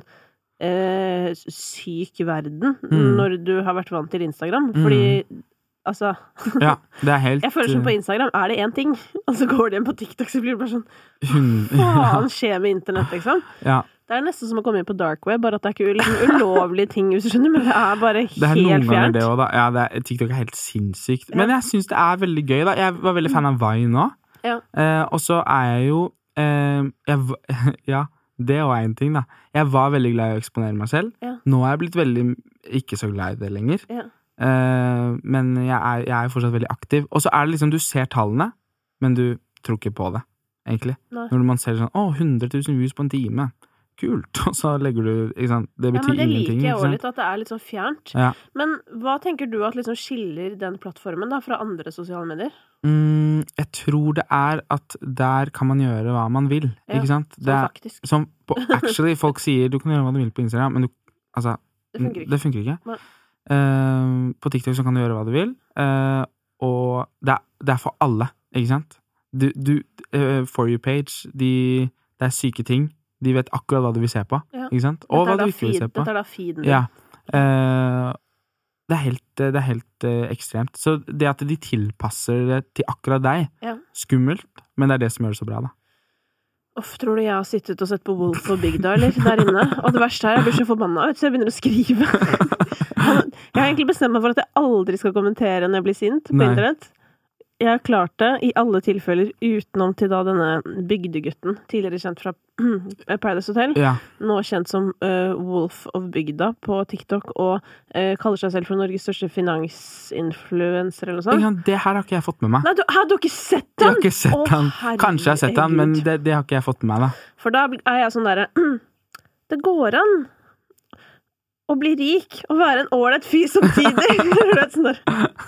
syk verden når du har vært vant til Instagram, fordi altså, det helt... Jeg føler som på Instagram, det en ting, og så går det inn på TikTok, så blir det bare sånn, faen skjer med internett, liksom? Det nesten som å komme inn på dark web, bare at det ikke liksom ulovlige ting, hvis du skjønner, men det bare helt fjernt. Noen ganger det også, da. TikTok helt sinnssykt. Men jeg synes det veldig gøy, da. Jeg var veldig fan av Vine nå. Og så jeg jo... det var en ting, da. Jeg var veldig glad i å eksponere meg selv. Nå jeg blitt veldig ikke så glad i det lenger. Men jeg fortsatt veldig aktiv. Og så det liksom, du ser tallene, men du tror ikke på det, egentlig. Når man ser sånn, 100 000 views på en time. Kult. Og så legger du, ikke sant, det betyr ingenting. Men det liker jeg også litt, at det litt sånn fjernt. Men hva tenker du at liksom skiller den plattformen da, fra andre sosiale medier? Jeg tror det at der kan man gjøre hva man vil, ikke sant? Faktisk. Som actually, folk sier, du kan gjøre hva du vil på Instagram, men det funker ikke. På TikTok så kan du gjøre hva du vil, og det for alle, ikke sant? For your page, det syke ting, de vet akkurat hva du vil se på, ikke sant? Og hva du ikke vil se på. Dette da feeden. Det helt ekstremt. Så det at de tilpasser det til akkurat deg, skummelt, men det det som gjør det så bra, da. Tror du jeg har sittet og sett på Wolf og Bygda, eller der inne? Og det verste jeg blir så forbannet ut, så jeg begynner å skrive. Jeg har egentlig bestemt meg for at jeg aldri skal kommentere når jeg blir sint på internett. Jeg har klart det i alle tilfeller utenom til da denne bygdegutten, tidligere kjent fra Paradise Hotel, nå kjent som Wolf of Bygda på TikTok, og kaller seg selv for Norges største finansinfluencer eller noe sånt. Det her har ikke jeg fått med meg. Nei, du har ikke sett han? Jeg har ikke sett han. Kanskje jeg har sett han, men det har ikke jeg fått med meg, da. For da jeg sånn der, det går an å bli rik og være en ålreit fyr samtidig. Sånn der.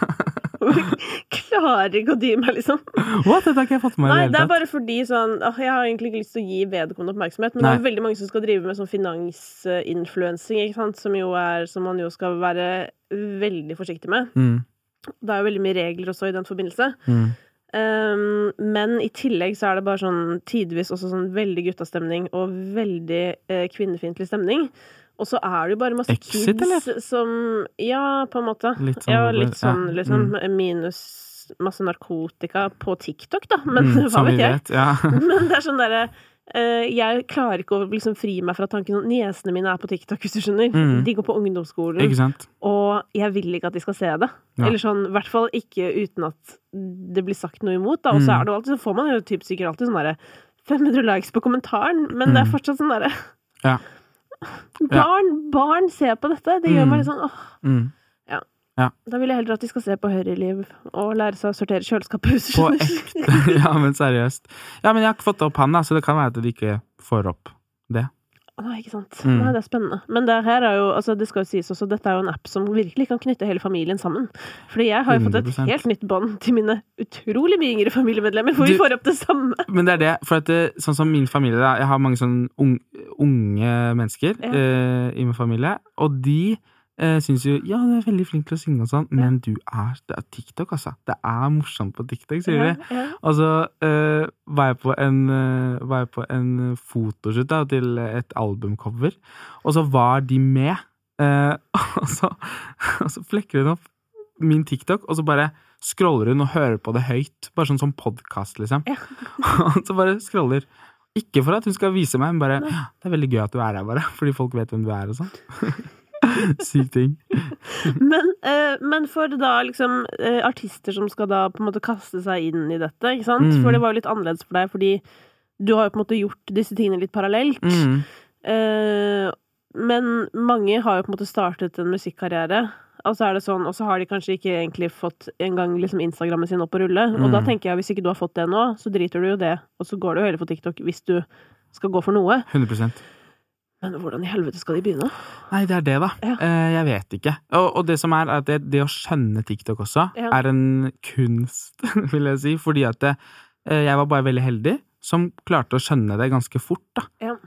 Klarer ikke å dy meg, liksom. What? Det har ikke jeg fått med meg. Nei, det bare fordi sånn, jeg har egentlig ikke lyst til å gi vedkommende oppmerksomhet, men det veldig mange som skal drive med sånn finansinfluensing, ikke sant? Som man jo skal være veldig forsiktig med. Det jo veldig mye regler også i den forbindelse. Men i tillegg så det bare sånn tidvis også sånn veldig guttastemning og veldig kvinnefiendtlig stemning. Og så det jo bare masse Exit, kids som... Ja, på en måte. Litt sånn liksom, minus masse narkotika på TikTok, da. Men hva vet jeg? Men det sånn derre... jeg klarer ikke å liksom fri meg fra tanken at niesene mine på TikTok, hvis du skjønner. De går på ungdomsskolen, og jeg vil ikke at de skal se det. Eller sånn, i hvert fall ikke uten at det blir sagt noe imot, da. Og så det alltid, så får man jo typ sikkert alltid sånn derre 500 likes på kommentaren, men det fortsatt sånn derre barn ser på dette, det gjør meg litt sånn Ja. Da vil jeg heller at de skal se på Høyreliv og lære seg å sortere kjøleskapet. På ekte? Ja, men seriøst. Ja, men jeg har ikke fått opp han da, så det kan være at de ikke får opp det. Nei, ikke sant. Nei, det spennende. Men det her jo, altså det skal jo sies også, dette jo en app som virkelig kan knytte hele familien sammen. Fordi jeg har jo fått et 100%. Helt nytt bånd til mine utrolig mye yngre familiemedlemmer, hvor vi får opp det samme. Men det det, for at sånn som min familie, da, jeg har mange sånn unge mennesker i min familie, og de synes jo, ja, du veldig flink til å synge og sånn, men det TikTok, altså. Det morsomt på TikTok, sier de. Og så var jeg på en fotoshoot da, til et albumcover, og så var de med, og så flekker hun opp min TikTok, og så bare scroller hun og hører på det høyt, bare sånn som podcast, liksom. Og så bare scroller. Ikke for at hun skal vise meg, men bare, det veldig gøy at du der bare, fordi folk vet hvem du og sånn. Syk ting. Men for da liksom artister som skal da på en måte kaste seg inn i dette, ikke sant? For det var jo litt annerledes for deg, fordi du har jo på en måte gjort disse tingene litt parallelt. Men mange har jo på en måte startet en musikkarriere, og så det sånn, og så har de kanskje ikke egentlig fått en gang liksom Instagrammen sin opp å rulle, og da tenker jeg, hvis ikke du har fått det nå, så driter du jo det, og så går du jo heller for TikTok hvis du skal gå for noe. 100%. Men hvordan i helvete skal de begynne? Nei, det det da. Jeg vet ikke. Og det som at det å skjønne TikTok også en kunst, vil jeg si, fordi at jeg var bare veldig heldig som klarte å skjønne det ganske fort, da.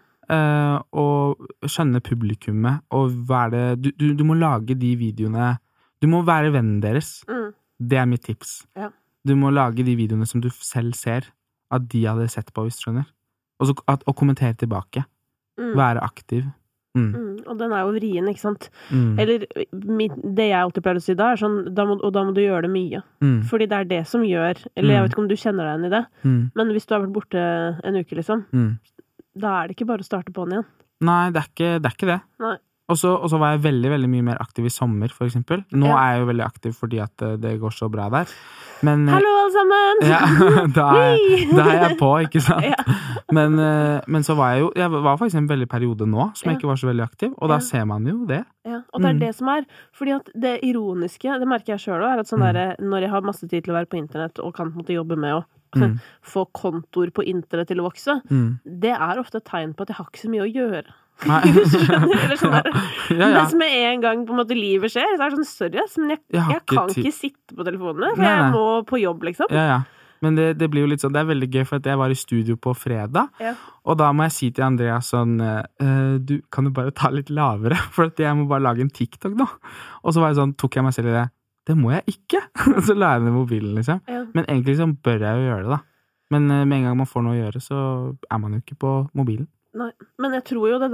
Og skjønne publikummet, og hva det... Du må lage de videoene... Du må være vennen deres. Det mitt tips. Du må lage de videoene som du selv ser at de hadde sett på, hvis du skjønner. Og kommentere tilbake. Være aktiv. Og den jo vrien, ikke sant? Eller det jeg alltid pleier å si da, sånn, da må du gjøre det mye. Fordi det det som gjør, eller jeg vet ikke om du kjenner deg igjen i det, men hvis du har vært borte en uke, liksom, da det ikke bare å starte på den igjen. Nei, det ikke det. Nei. Og så var jeg veldig, veldig mye mer aktiv i sommer, for eksempel. Nå jeg jo veldig aktiv fordi at det går så bra der. Men, hallo alle sammen! Ja, da jeg på, ikke sant? Men så var jeg var faktisk en veldig periode nå, som jeg ikke var så veldig aktiv, og da ser man jo det. Ja, og det det som fordi at det ironiske, det merker jeg selv også, at sånn når jeg har masse tid til å være på internett, og kan på en måte jobbe med å få kontor på internett til å vokse, det ofte et tegn på at jeg har ikke så mye å gjøre. Eller sånn mens med en gang på en måte livet skjer, så det sånn, sorry, men jeg kan ikke sitte på telefonene, for jeg må på jobb, liksom. Men det blir jo litt sånn, det veldig gøy, for at jeg var i studio på fredag, og da må jeg si til Andreas sånn, kan du bare ta litt lavere, for at jeg må bare lage en TikTok nå. Og så var jeg sånn, tok jeg meg selv i det må jeg ikke. Så la jeg ned mobilen, liksom. Men egentlig så bør jeg jo gjøre det, da. Men med en gang man får noe å gjøre, så man jo ikke på mobilen. Nei, men jeg tror jo det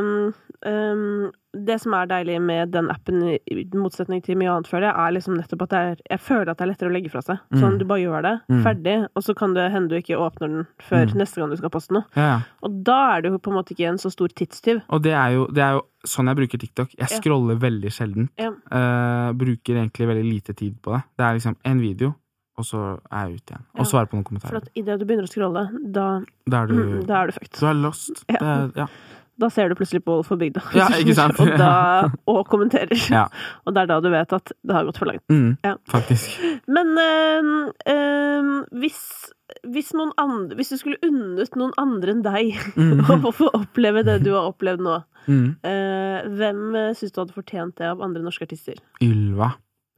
det som deilig med den appen i motsetning til mye annet, føler jeg, liksom nettopp at jeg føler at det lettere å legge fra seg. Sånn, du bare gjør det, ferdig, og så kan det hende du ikke åpner den før neste gang du skal poste noe. Og da det jo på en måte ikke en så stor tidstyv. Og det jo sånn jeg bruker TikTok. Jeg scroller veldig sjelden. Bruker egentlig veldig lite tid på det. Det liksom en video, og så jeg ute igjen. Og svare på noen kommentarer. For at i det du begynner å scrolle, da du fucked. Du lost. Da ser du plutselig på for bygda. Ja, ikke sant? og kommenterer. Og det da du vet at det har gått for langt. Faktisk. Men hvis du skulle unnet noen andre enn deg å få oppleve det du har opplevd nå, hvem synes du hadde fortjent det av andre norske artister? Ylva.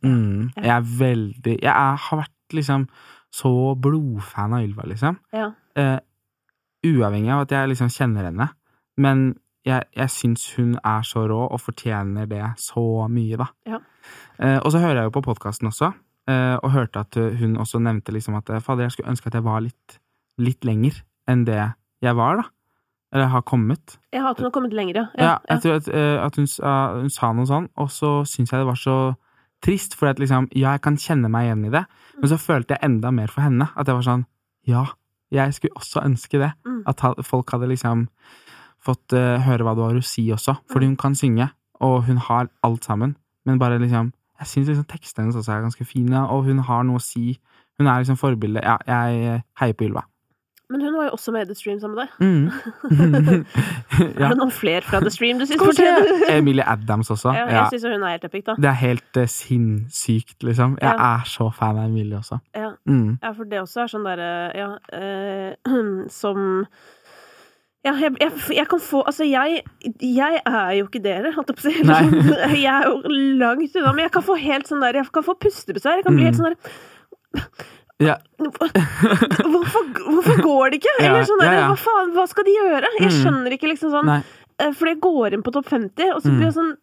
Jeg har vært liksom så blodfan av Ylva, liksom. Uavhengig av at jeg liksom kjenner henne. Men jeg synes hun så rå og fortjener det så mye, da. Og så hører jeg jo på podcasten også, og hørte at hun også nevnte liksom at fader, jeg skulle ønske at jeg var litt lenger enn det jeg var, da. eller har kommet. Jeg har at hun har kommet lenger, ja. Jeg tror at hun sa noe sånn, og så synes jeg det var så trist, for at liksom, ja, jeg kan kjenne meg igjen i det, men så følte jeg enda mer for henne, at jeg var sånn, ja, jeg skulle også ønske det, at folk hadde liksom fått høre hva du har å si også, fordi hun kan synge, og hun har alt sammen, men bare liksom, jeg synes liksom tekstene hennes også er ganske fine, og hun har noe å si, hun er liksom forbildet, ja, jeg heier på Ylva. Men hun var jo også med i The Stream sammen med deg. Ja. Er det noen flere fra The Stream du synes fortjener? Emilie Adams også. Ja, jeg synes hun er helt epic da. Det er helt sinnssykt, liksom. Jeg er så fan av Emilie også. Ja, ja for det også er sånn der, som... Ja, jeg kan få... Altså, jeg er jo ikke dere, holdt jeg på å si. Sånn, jeg er jo langt unna, men jeg kan få helt sånn der... Jeg kan få pustebesvær, jeg kan bli helt sånn der... Ja. Hvorfor går det ikke? Eller sånn der, hva faen, hva skal de gjøre? Jeg skjønner ikke liksom sånn, for jeg går inn på topp 50, og så blir jeg sånn,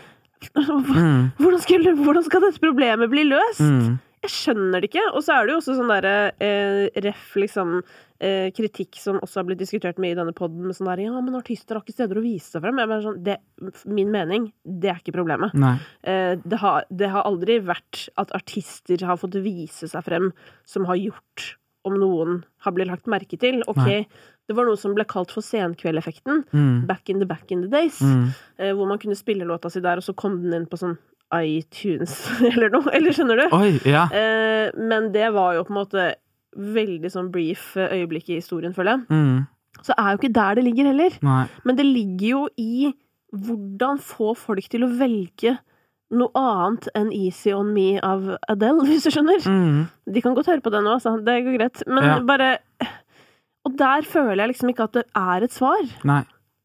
hvordan skal dette problemet bli løst? Jeg skjønner det ikke, og så er det jo også sånn der, liksom, kritikk som også har blitt diskutert med i denne podden, med sånn der, ja, men artister har ikke steder å vise seg frem. Jeg mener sånn, min mening, det er ikke problemet. Det har aldri vært at artister har fått vise seg frem som har gjort om noen har blitt lagt merke til. Ok, det var noe som ble kalt for senkveldeffekten, back in the days, hvor man kunne spille låta si der, og så kom den inn på sånn iTunes eller noe, eller skjønner du? Oi, ja. Men det var jo på en måte veldig sånn brief øyeblikk i historien, føler jeg. Så er jo ikke der det ligger heller. Men det ligger jo i hvordan få folk til å velge noe annet enn Easy On Me av Adele, hvis du skjønner. De kan godt høre på det nå, altså. Det går greit. Men bare... Og der føler jeg liksom ikke at det er et svar. Nei,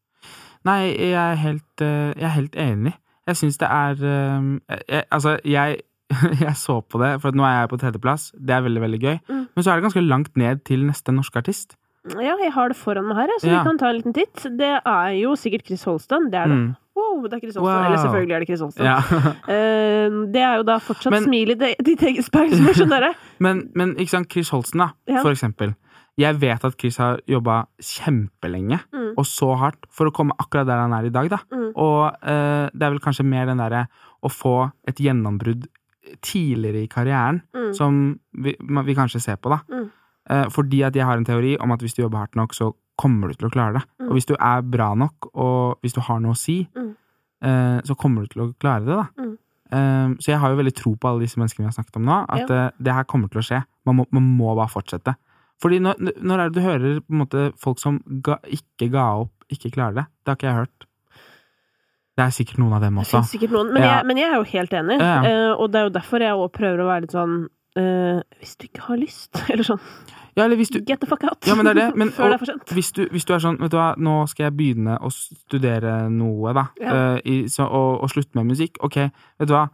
jeg er helt enig. Jeg synes det er... Jeg så på det, for nå er jeg på 3. plass. Det er veldig, veldig gøy. Men så er det ganske langt ned til neste norske artist. Ja, jeg har det foran meg her, så vi kan ta en liten titt. Det er jo sikkert Chris Holsten, det er det. Wow, det er Chris Holsten, eller selvfølgelig er det Chris Holsten. Ja. Det er jo da fortsatt smil i ditt eget speil, som jeg skjønner det. Men ikke sant, Chris Holsten da, for eksempel. Jeg vet at Chris har jobbet kjempelenge, og så hardt, for å komme akkurat der han er i dag da. Og det er vel kanskje mer den der å få et gjennombrudd tidligere i karrieren, som vi kanskje ser på da. Fordi at jeg har en teori om at hvis du jobber hardt nok, så kommer du til å klare det. Og hvis du er bra nok, og hvis du har noe å si, så kommer du til å klare det da. Så jeg har jo veldig tro på alle disse menneskene vi har snakket om nå, at det her kommer til å skje. Man må bare fortsette. Fordi når er det du hører på en måte folk som ikke ga opp, ikke klarer det? Det har ikke jeg hørt. Det er sikkert noen av dem også. Sikkert noen, men jeg er jo helt enig. Og det er jo derfor jeg også prøver å være litt sånn, hvis du ikke har lyst, eller sånn. Ja, eller hvis du... Get the fuck out. Ja, men det er det. Men, før det er for sent. Hvis du er sånn, vet du hva, nå skal jeg begynne å studere noe da, og slutte med musikk. Ok, vet du hva,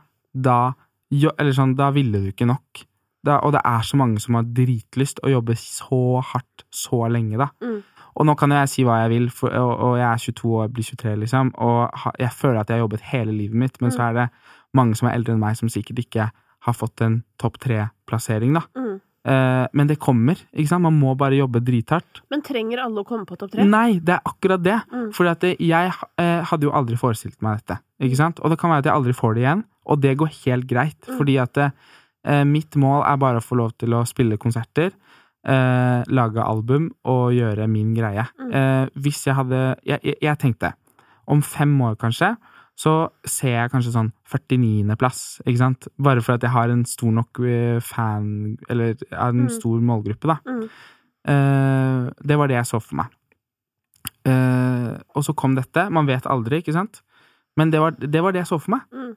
da ville du ikke nok. Og det er så mange som har dritlyst å jobbe så hardt, så lenge da. Og nå kan jeg si hva jeg vil, og jeg er 22 år, blir 23 liksom, og jeg føler at jeg har jobbet hele livet mitt, men så er det mange som er eldre enn meg, som sikkert ikke har fått en topp 3-plassering da. Men det kommer, ikke sant? Man må bare jobbe drithardt. Men trenger alle å komme på topp 3? Nei, det er akkurat det. Fordi at jeg hadde jo aldri forestilt meg dette, ikke sant? Og det kan være at jeg aldri får det igjen, og det går helt greit, fordi at mitt mål er bare å få lov til å spille konserter, lage album og gjøre min greie. Hvis jeg hadde... Jeg tenkte, om 5 år kanskje, så ser jeg kanskje sånn 49. plass, ikke sant? Bare for at jeg har en stor nok fan, eller en stor målgruppe, da. Det var det jeg så for meg. Og så kom dette. Man vet aldri, ikke sant? Men det var det jeg så for meg.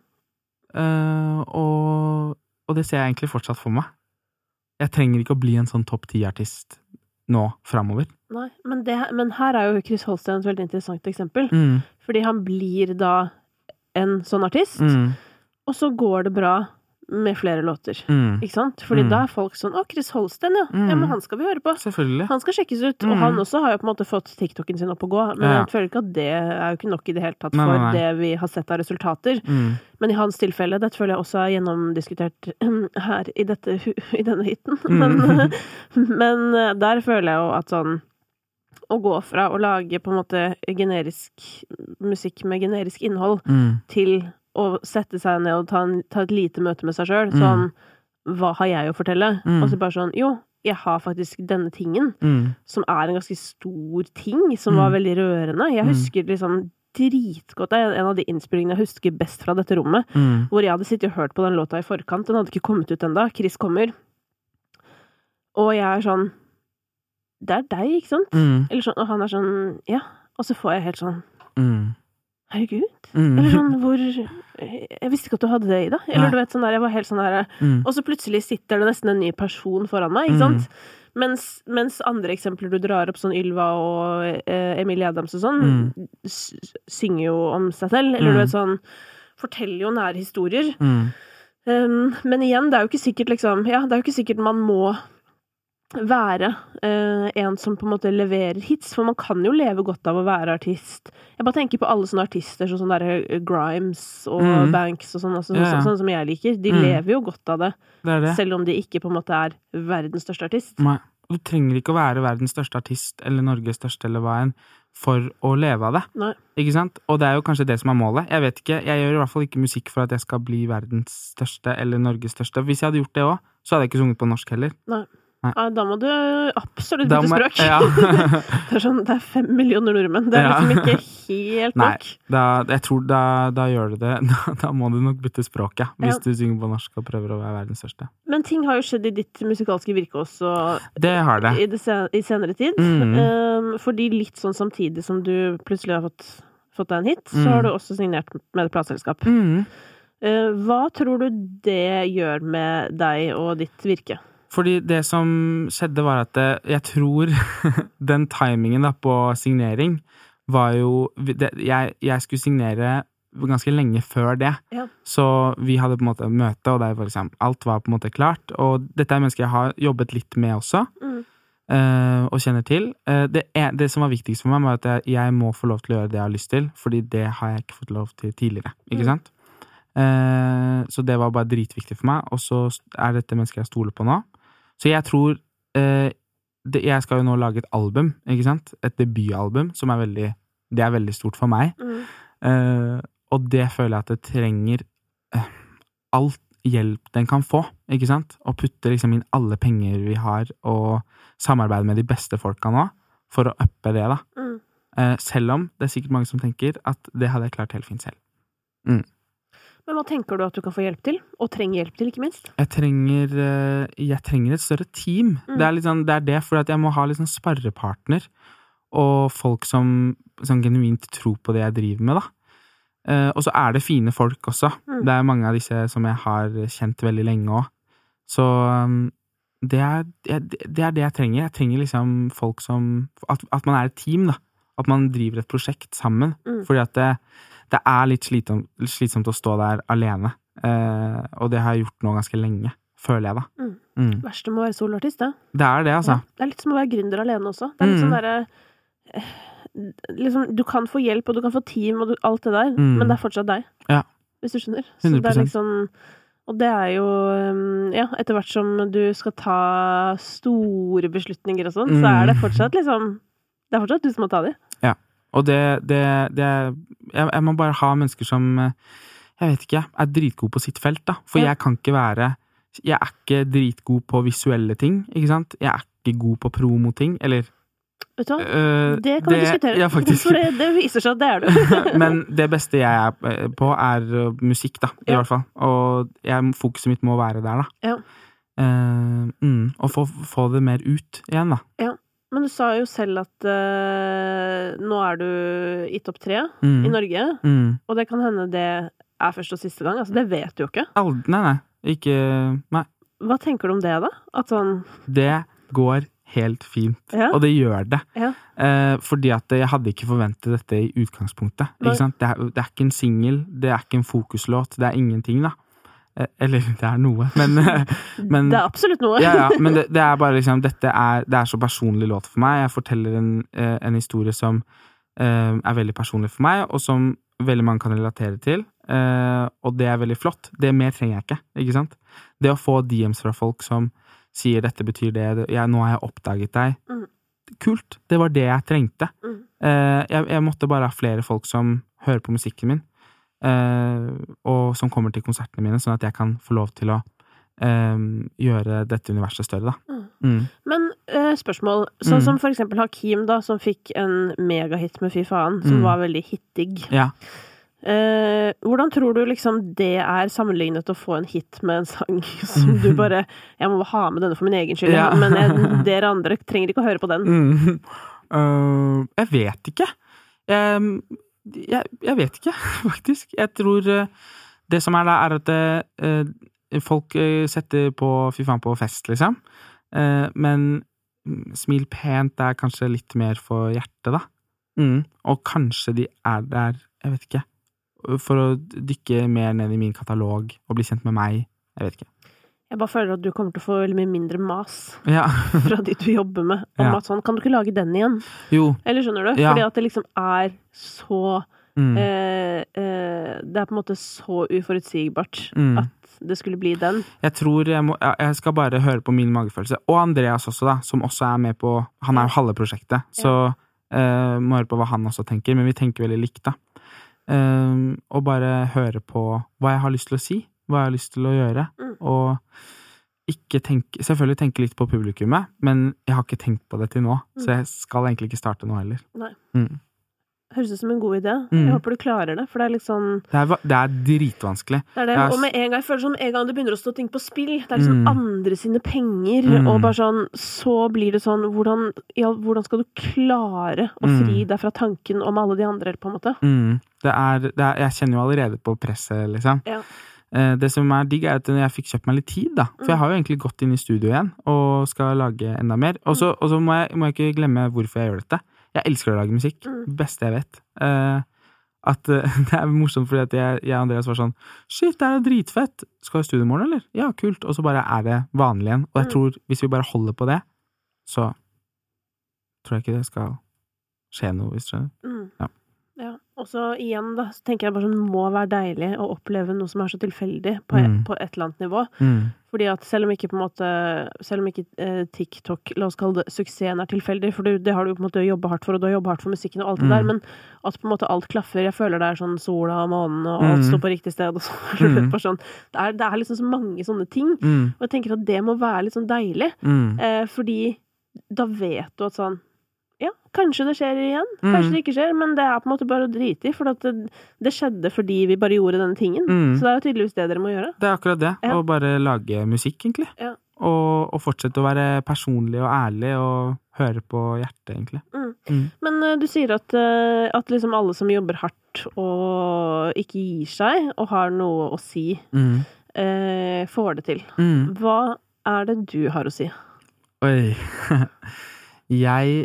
Og det ser jeg egentlig fortsatt for meg. Jeg trenger ikke å bli en sånn topp 10-artist nå, fremover. Nei, men her er jo Chris Holsten et veldig interessant eksempel. Fordi han blir da en sånn artist, og så går det bra med flere låter. Ikke sant? Fordi da er folk sånn, Chris Holsten, ja. Ja, men han skal vi høre på. Selvfølgelig. Han skal sjekkes ut, og han også har jo på en måte fått TikToken sin opp å gå, men jeg føler ikke at det er jo ikke nok i det hele tatt for det vi har sett av resultater. Men i hans tilfelle, dette føler jeg også er gjennomdiskutert her i denne hitten. Men der føler jeg jo at sånn, å gå fra å lage på en måte generisk musikk med generisk innhold til å sette seg ned og ta et lite møte med seg selv, sånn, hva har jeg å fortelle? Og så bare sånn, jo, jeg har faktisk denne tingen, som er en ganske stor ting, som var veldig rørende. Jeg husker liksom dritgodt, det er en av de innspillingene jeg husker best fra dette rommet, hvor jeg hadde sittet og hørt på den låta i forkant, den hadde ikke kommet ut enda, Chris kommer, og jeg er sånn, det er deg, ikke sant? Eller sånn, og han er sånn, ja, og så får jeg helt sånn, herregud, eller sånn, jeg visste ikke at du hadde det i deg, eller du vet, sånn der, jeg var helt sånn der, og så plutselig sitter det nesten en ny person foran meg, ikke sant? Mens andre eksempler du drar opp, sånn Ylva og Emilie Adams og sånn, synger jo om seg selv, eller du vet sånn, forteller jo nære historier. Men igjen, det er jo ikke sikkert liksom, ja, det er jo ikke sikkert man må være en som på en måte leverer hits, for man kan jo leve godt av å være artist. Jeg bare tenker på alle sånne artister, sånn der Grimes og Banks og sånn, altså, sånn som jeg liker. De lever jo godt av det, selv om de ikke på en måte er verdens største artist. Nei, du trenger ikke å være verdens største artist, eller Norges største, eller hva enn, for å leve av det. Nei. Ikke sant? Og det er jo kanskje det som er målet. Jeg vet ikke, jeg gjør i hvert fall ikke musikk for at jeg skal bli verdens største, eller Norges største. Hvis jeg hadde gjort det også, så hadde jeg ikke sunget på norsk heller. Nei. Ja, da må du absolutt bytte språk. Ja. Det er sånn, det er 5 millioner nordmenn. Det er liksom ikke helt nok. Nei, jeg tror da gjør du det. Da må du nok bytte språk, ja. Hvis du synger på norsk og prøver å være verdens største. Men ting har jo skjedd i ditt musikalske virke også. Det har det. I senere tid. Fordi litt sånn samtidig som du plutselig har fått deg en hit, så har du også signert med et plateselskap. Hva tror du det gjør med deg og ditt virke? Fordi det som skjedde var at jeg tror den timingen da på signering var jo, jeg skulle signere ganske lenge før det, så vi hadde på en måte møte, og der var liksom, alt var på en måte klart, og dette er mennesker jeg har jobbet litt med også, og kjenner til. Det som var viktigst for meg var at jeg må få lov til å gjøre det jeg har lyst til, fordi det har jeg ikke fått lov til tidligere, ikke sant? Så det var bare dritviktig for meg, og så er dette mennesker jeg stoler på nå. Så jeg tror, jeg skal jo nå lage et album, ikke sant? Et debutalbum, som det er veldig stort for meg. Og det føler jeg at det trenger alt hjelp den kan få, ikke sant? Og putte liksom inn alle penger vi har, og samarbeide med de beste folka nå, for å uppe det da. Selv om det er sikkert mange som tenker at det hadde jeg klart helt fint selv. Men hva tenker du at du kan få hjelp til? Og trenger hjelp til, ikke minst? Jeg trenger et større team. Det er det, for at jeg må ha litt sånn sparrepartner, og folk som genuint tror på det jeg driver med, da. Og så er det fine folk også. Det er mange av disse som jeg har kjent veldig lenge også. Så det er det jeg trenger. Jeg trenger liksom folk som, at man er et team, da. At man driver et prosjekt sammen. Fordi at det er litt slitsomt å stå der alene, og det har jeg gjort nå ganske lenge, føler jeg da. Verste må være soloartist, da. Det er det, altså. Ja, det er litt som å være gründer alene også. Det er litt sånn der, liksom, du kan få hjelp, og du kan få team, og alt det der, men det er fortsatt deg. Ja. Hvis du skjønner. 100%. Så det er liksom, og det er jo, ja, etter hvert som du skal ta store beslutninger og sånn, så er det fortsatt liksom, det er fortsatt du som må ta det. Ja. Og jeg må bare ha mennesker som, jeg vet ikke, er dritgod på sitt felt da. For jeg er ikke dritgod på visuelle ting, ikke sant? Jeg er ikke god på promoting, eller... Vet du hva? Det kan vi diskutere. Ja, faktisk. For det viser seg at det er du. Men det beste jeg er på er musikk da, i hvert fall. Og fokuset mitt må være der da. Ja. Og få det mer ut igjen da. Ja. Men du sa jo selv at nå er du i topp 3 i Norge, og det kan hende det er første og siste gang. Altså, det vet du jo ikke. Nei. Nei. Hva tenker du om det da? At sånn... Det går helt fint, og det gjør det. Ja. Fordi at jeg hadde ikke forventet dette i utgangspunktet. Ikke sant? Det er ikke en single, det er ikke en fokuslåt, det er ingenting da. Eller det er noe, men det er absolutt noe. Ja, men det er bare liksom, det er så personlig låt for meg. Jeg forteller en historie som er veldig personlig for meg, og som veldig mange kan relatere til, og det er veldig flott. Det mer trenger jeg ikke sant? Det å få DMs fra folk som sier dette betyr det, nå har jeg oppdaget deg, kult. Det var det jeg trengte. Jeg måtte bare ha flere folk som hører på musikken min, og som kommer til konsertene mine, sånn at jeg kan få lov til å gjøre dette universet større, da. Men spørsmål, sånn som for eksempel Hakim da, som fikk en megahit med Fy faen, som var veldig hittig. Ja. Hvordan tror du liksom det sammenlignet å få en hit med en sang som du bare, jeg må ha med denne for min egen skyld, men dere andre trenger ikke å høre på den? Jeg vet ikke. Jeg vet ikke, faktisk. Jeg tror det som da at folk setter på Fy faen på fest, liksom. Men Smil pent kanskje litt mer for hjertet, da. Og kanskje de der, jeg vet ikke, for å dykke mer ned i min katalog og bli kjent med meg. Jeg vet ikke. Jeg bare føler at du kommer til å få veldig mye mindre mas fra de du jobber med, om at sånn, kan du ikke lage den igjen? Jo. Eller skjønner du? Fordi at det liksom så det på en måte så uforutsigbart at det skulle bli den. Jeg tror jeg skal bare høre på min magefølelse. Og Andreas også da, som også med på, han jo halve prosjektet, så må høre på hva han også tenker, men vi tenker veldig likt da. Og bare høre på hva jeg har lyst til å si, hva jeg har lyst til å gjøre, og ikke selvfølgelig tenke litt på publikummet, men jeg har ikke tenkt på det til nå, så jeg skal egentlig ikke starte nå heller. Nei. Høres ut som en god idé. Jeg håper du klarer det, for det litt sånn... Det dritvanskelig. Det det, og med en gang, jeg føler som en gang det begynner å stå ting på spill, det liksom andre sine penger, og bare sånn, så blir det sånn, hvordan skal du klare å fri deg fra tanken om alle de andre, på en måte? Jeg kjenner jo allerede på presset, liksom. Ja. Det som digg at jeg fikk kjøpt meg litt tid da, for jeg har jo egentlig gått inn i studio igjen, og skal lage enda mer, og så må jeg ikke glemme hvorfor jeg gjør dette. Jeg elsker å lage musikk, beste jeg vet. At det morsomt fordi at jeg og Andreas var sånn, shit, det dritfett, skal du ha studio i morgen, eller? Ja, kult, og så bare det vanlig igjen, og jeg tror, hvis vi bare holder på det, så tror jeg ikke det skal skje noe, hvis du skjønner. Ja, og så igjen da, så tenker jeg bare sånn, det må være deilig å oppleve noe som så tilfeldig på et eller annet nivå. Fordi at selv om ikke TikTok, la oss kalle det, suksessen tilfeldig, for det har du på en måte jobbet hardt for, og du har jobbet hardt for musikken og alt det der, men at på en måte alt klaffer, jeg føler det sånn sola og månen, og alt står på riktig sted, og sånn. Det liksom så mange sånne ting, og jeg tenker at det må være litt sånn deilig, fordi da vet du at sånn, ja, kanskje det skjer igjen, kanskje det ikke skjer, men det på en måte bare å drite i, for at det skjedde fordi vi bare gjorde denne tingen. Så det jo tydeligvis det dere må gjøre. Det akkurat det, å bare lage musikk, egentlig. Ja. Og fortsette å være personlig og ærlig, og høre på hjertet, egentlig. Men du sier at liksom alle som jobber hardt og ikke gir seg, og har noe å si, får det til. Hva det du har å si? Oi, jeg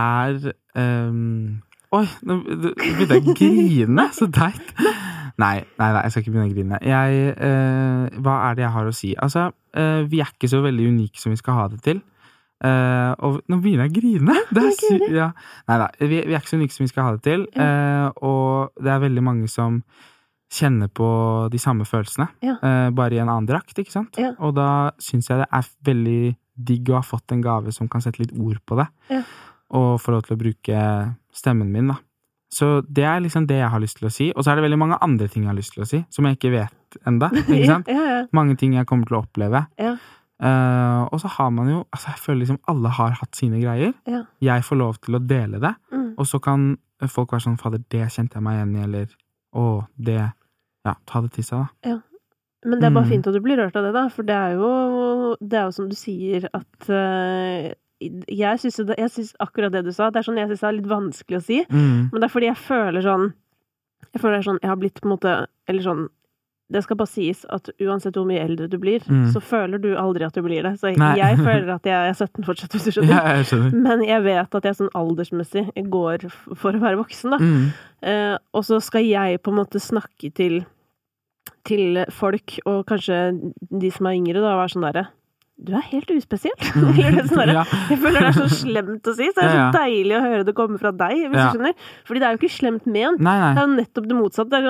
oi, nå begynte jeg å grine, så teit. Nei, jeg skal ikke begynne å grine. Hva det jeg har å si? Altså, vi ikke så veldig unike som vi skal ha det til. Og nå begynner jeg å grine. Ja. Neida, vi ikke så unike som vi skal ha det til. Og det veldig mange som kjenner på de samme følelsene, bare i en annen drakt, ikke sant? Og da synes jeg det veldig digg å ha fått en gave som kan sette litt ord på det. Og få lov til å bruke stemmen min da. Så det liksom det jeg har lyst til å si. Og så det veldig mange andre ting jeg har lyst til å si, som jeg ikke vet enda, ikke sant? Mange ting jeg kommer til å oppleve. Og så har man jo, altså jeg føler liksom alle har hatt sine greier. Jeg får lov til å dele det, og så kan folk være sånn, fader, det kjente jeg meg igjen i, eller, det, ja, ta det til seg da. Men det bare fint at du blir rørt av det da, for det jo som du sier at jeg synes akkurat det du sa, det sånn jeg synes det litt vanskelig å si, men det fordi jeg føler sånn, jeg har blitt på en måte, eller sånn, det skal bare sies at uansett hvor mye eldre du blir, så føler du aldri at du blir det, så jeg føler at jeg 17 fortsatt, hvis du skjønner. Ja, jeg skjønner. Men jeg vet at jeg sånn aldersmessig går for å være voksen da, og så skal jeg på en måte snakke til folk, og kanskje de som yngre da, være sånn der, du helt uspesiell. Eller det sånn der. Jeg føler det så slemt å si, så det så deilig å høre det komme fra deg, hvis du skjønner. Fordi det jo ikke slemt ment. Det jo nettopp det motsatte. Det sånn,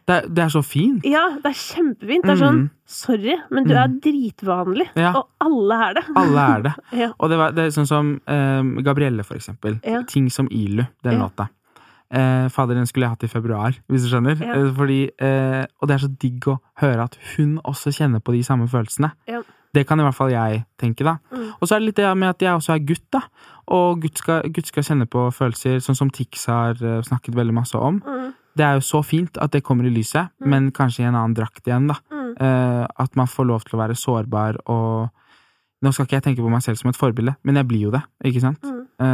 Det så fint. Ja, det kjempefint. Det sånn, sorry, men du dritvanlig. Ja. Og alle det. Alle det. Ja. Og det sånn som Gabrielle, for eksempel. Ja. Ting som Ilu, den låta. Fader, den skulle jeg hatt i februar, hvis du skjønner. Ja. Fordi, og det så digg å høre at hun også kjenner på de samme følelsene. Ja. Det kan i hvert fall jeg tenke, da. Og så det litt det med at jeg også gutt, da. Og Gud skal kjenne på følelser, sånn som Tix har snakket veldig masse om. Det jo så fint at det kommer i lyset, men kanskje i en annen drakt igjen, da. At man får lov til å være sårbar, og nå skal ikke jeg tenke på meg selv som et forbilde, men jeg blir jo det, ikke sant?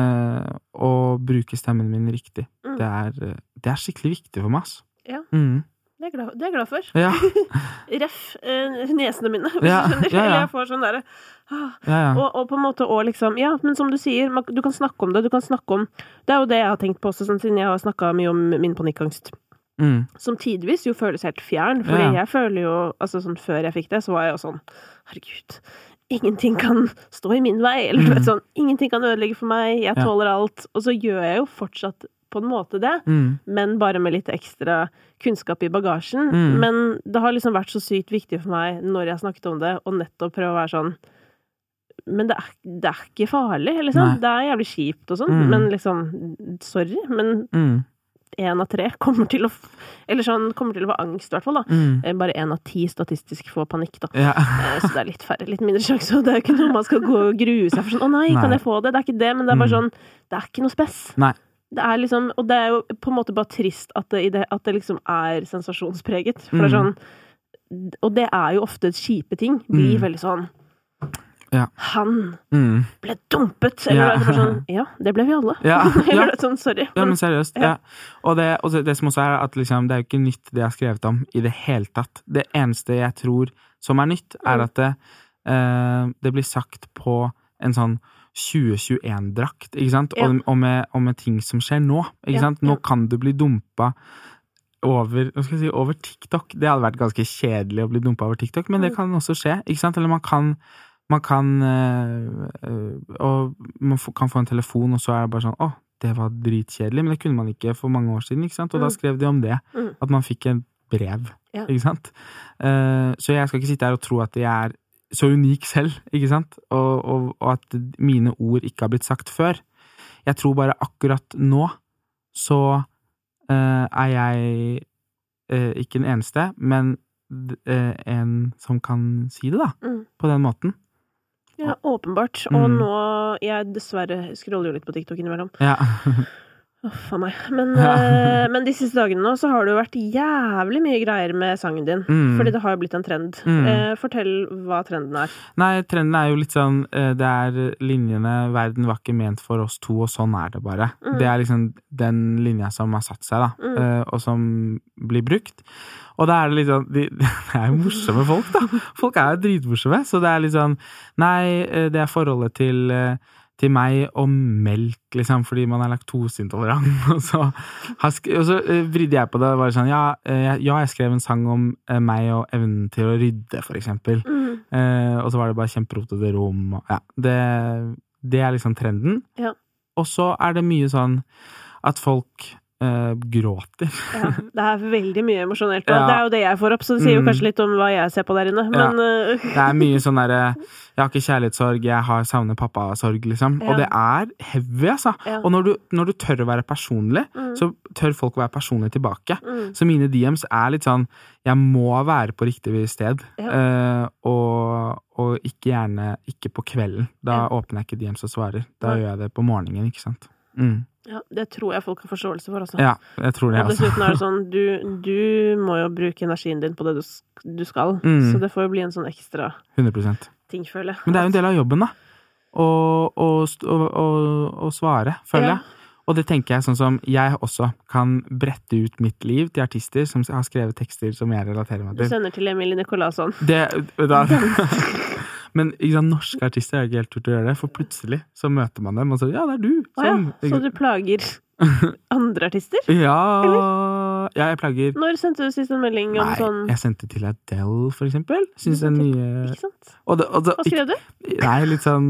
Og bruke stemmen min riktig. Det skikkelig viktig for meg, altså. Ja. Det jeg glad for. Ja. Ref nesene mine, hvis du skjønner. Eller jeg får sånn der og på en måte også liksom, ja, men som du sier, du kan snakke om det, det jo det jeg har tenkt på også, sånn, siden jeg har snakket mye om min panikkangst. Som tidvis jo føles helt fjern, fordi jeg føler jo, altså sånn før jeg fikk det, så var jeg jo sånn, herregud, ingenting kan stå i min vei, eller du vet sånn, ingenting kan ødelegge for meg, jeg tåler alt, og så gjør jeg jo fortsatt på en måte det, men bare med litt ekstra kunnskap i bagasjen. Men det har liksom vært så sykt viktig for meg når jeg har snakket om det, og nettopp prøve å være sånn, men det ikke farlig, liksom. Det jævlig kjipt og sånn, men liksom, sorry, men 1 av 3 kommer til å få angst, i hvert fall da. Bare 1 av 10 statistisk får panikk, da. Ja. Så det litt færre, litt mindre sjanse, og det ikke noe man skal gå og grue seg for sånn, å nei, kan jeg få det? Det ikke det, men det bare sånn, det ikke noe spess. Nei. Det liksom, og det jo på en måte bare trist at det liksom sensasjonspreget. For det sånn, og det jo ofte kjipe ting. Blir veldig sånn, han ble dumpet. Eller det sånn, ja, det ble vi alle. Ja. Eller sånn, sorry. Ja, men seriøst. Ja. Og det som også at liksom, det jo ikke nytt det jeg har skrevet om i det hele tatt. Det eneste jeg tror som nytt, at det blir sagt på en sånn 2021-drakt, ikke sant? Ja. Og med ting som skjer nå, ikke sant? Nå kan du bli dumpa over TikTok. Det hadde vært ganske kjedelig å bli dumpa over TikTok, men det kan også skje, ikke sant? Eller man kan få en telefon, og så det bare sånn, det var dritkjedelig, men det kunne man ikke for mange år siden, ikke sant? Og da skrev de om det, at man fikk en brev, ikke sant? Så jeg skal ikke sitte her og tro at jeg så unik selv, ikke sant? Og at mine ord ikke har blitt sagt før. Jeg tror bare akkurat nå så jeg ikke den eneste, men en som kan si det da, på den måten. Ja, åpenbart. Og nå, jeg dessverre scroller jo litt på TikTok innimellom. Ja. Uff, meg. Men de siste dagene nå så har det jo vært jævlig mye greier med sangen din, fordi det har jo blitt en trend. Fortell hva trenden Nei, trenden jo litt sånn, det linjene, verden var ikke ment for oss to, og sånn det bare. Det liksom den linja som har satt seg da, og som blir brukt. Og da det litt sånn, det jo morsomme folk da. Folk jo dritmorsomme, så det litt sånn, nei, det forholdet til meg og melk, liksom, fordi man laktoseintolerant. Og så vridde jeg på det, var sånn, jeg skrev en sang om meg og evnen til å rydde, for eksempel. Og så var det bare kjemperotete rom. Og, det liksom trenden. Ja. Og så det mye sånn at folk gråter. Ja, det veldig mye emosjonelt, og det jo det jeg får opp, så det sier jo kanskje litt om hva jeg ser på der inne, men det mye sånn der, jeg har ikke kjærlighetssorg, jeg har savnet pappasorg, liksom, og det heavy, altså, og når du tør å være personlig, så tør folk å være personlig tilbake, så mine DMs litt sånn, jeg må være på riktig sted, og ikke på kvelden, da åpner jeg ikke DMs og svarer, da gjør jeg det på morgenen, ikke sant? Ja, det tror jeg folk har forståelse for også. Ja, jeg tror det også. Og dessuten det sånn, du må jo bruke energien din på det du skal, så det får jo bli en sånn ekstra 100% ting, føler jeg. Men det jo en del av jobben da, å svare, føler jeg. Og det tenker jeg sånn som jeg også kan brette ut mitt liv til artister som har skrevet tekster som jeg relaterer meg til. Du sender til Emilie Nicolasson. Men norske artister ikke helt turt å gjøre det, for plutselig så møter man dem og så, ja, det du. Så du plager andre artister? Ja, jeg plager. Når sendte du sist en melding om sånn? Nei, jeg sendte til Adele, for eksempel. Synes den nye... Ikke sant? Hva skrev du? Nei, litt sånn,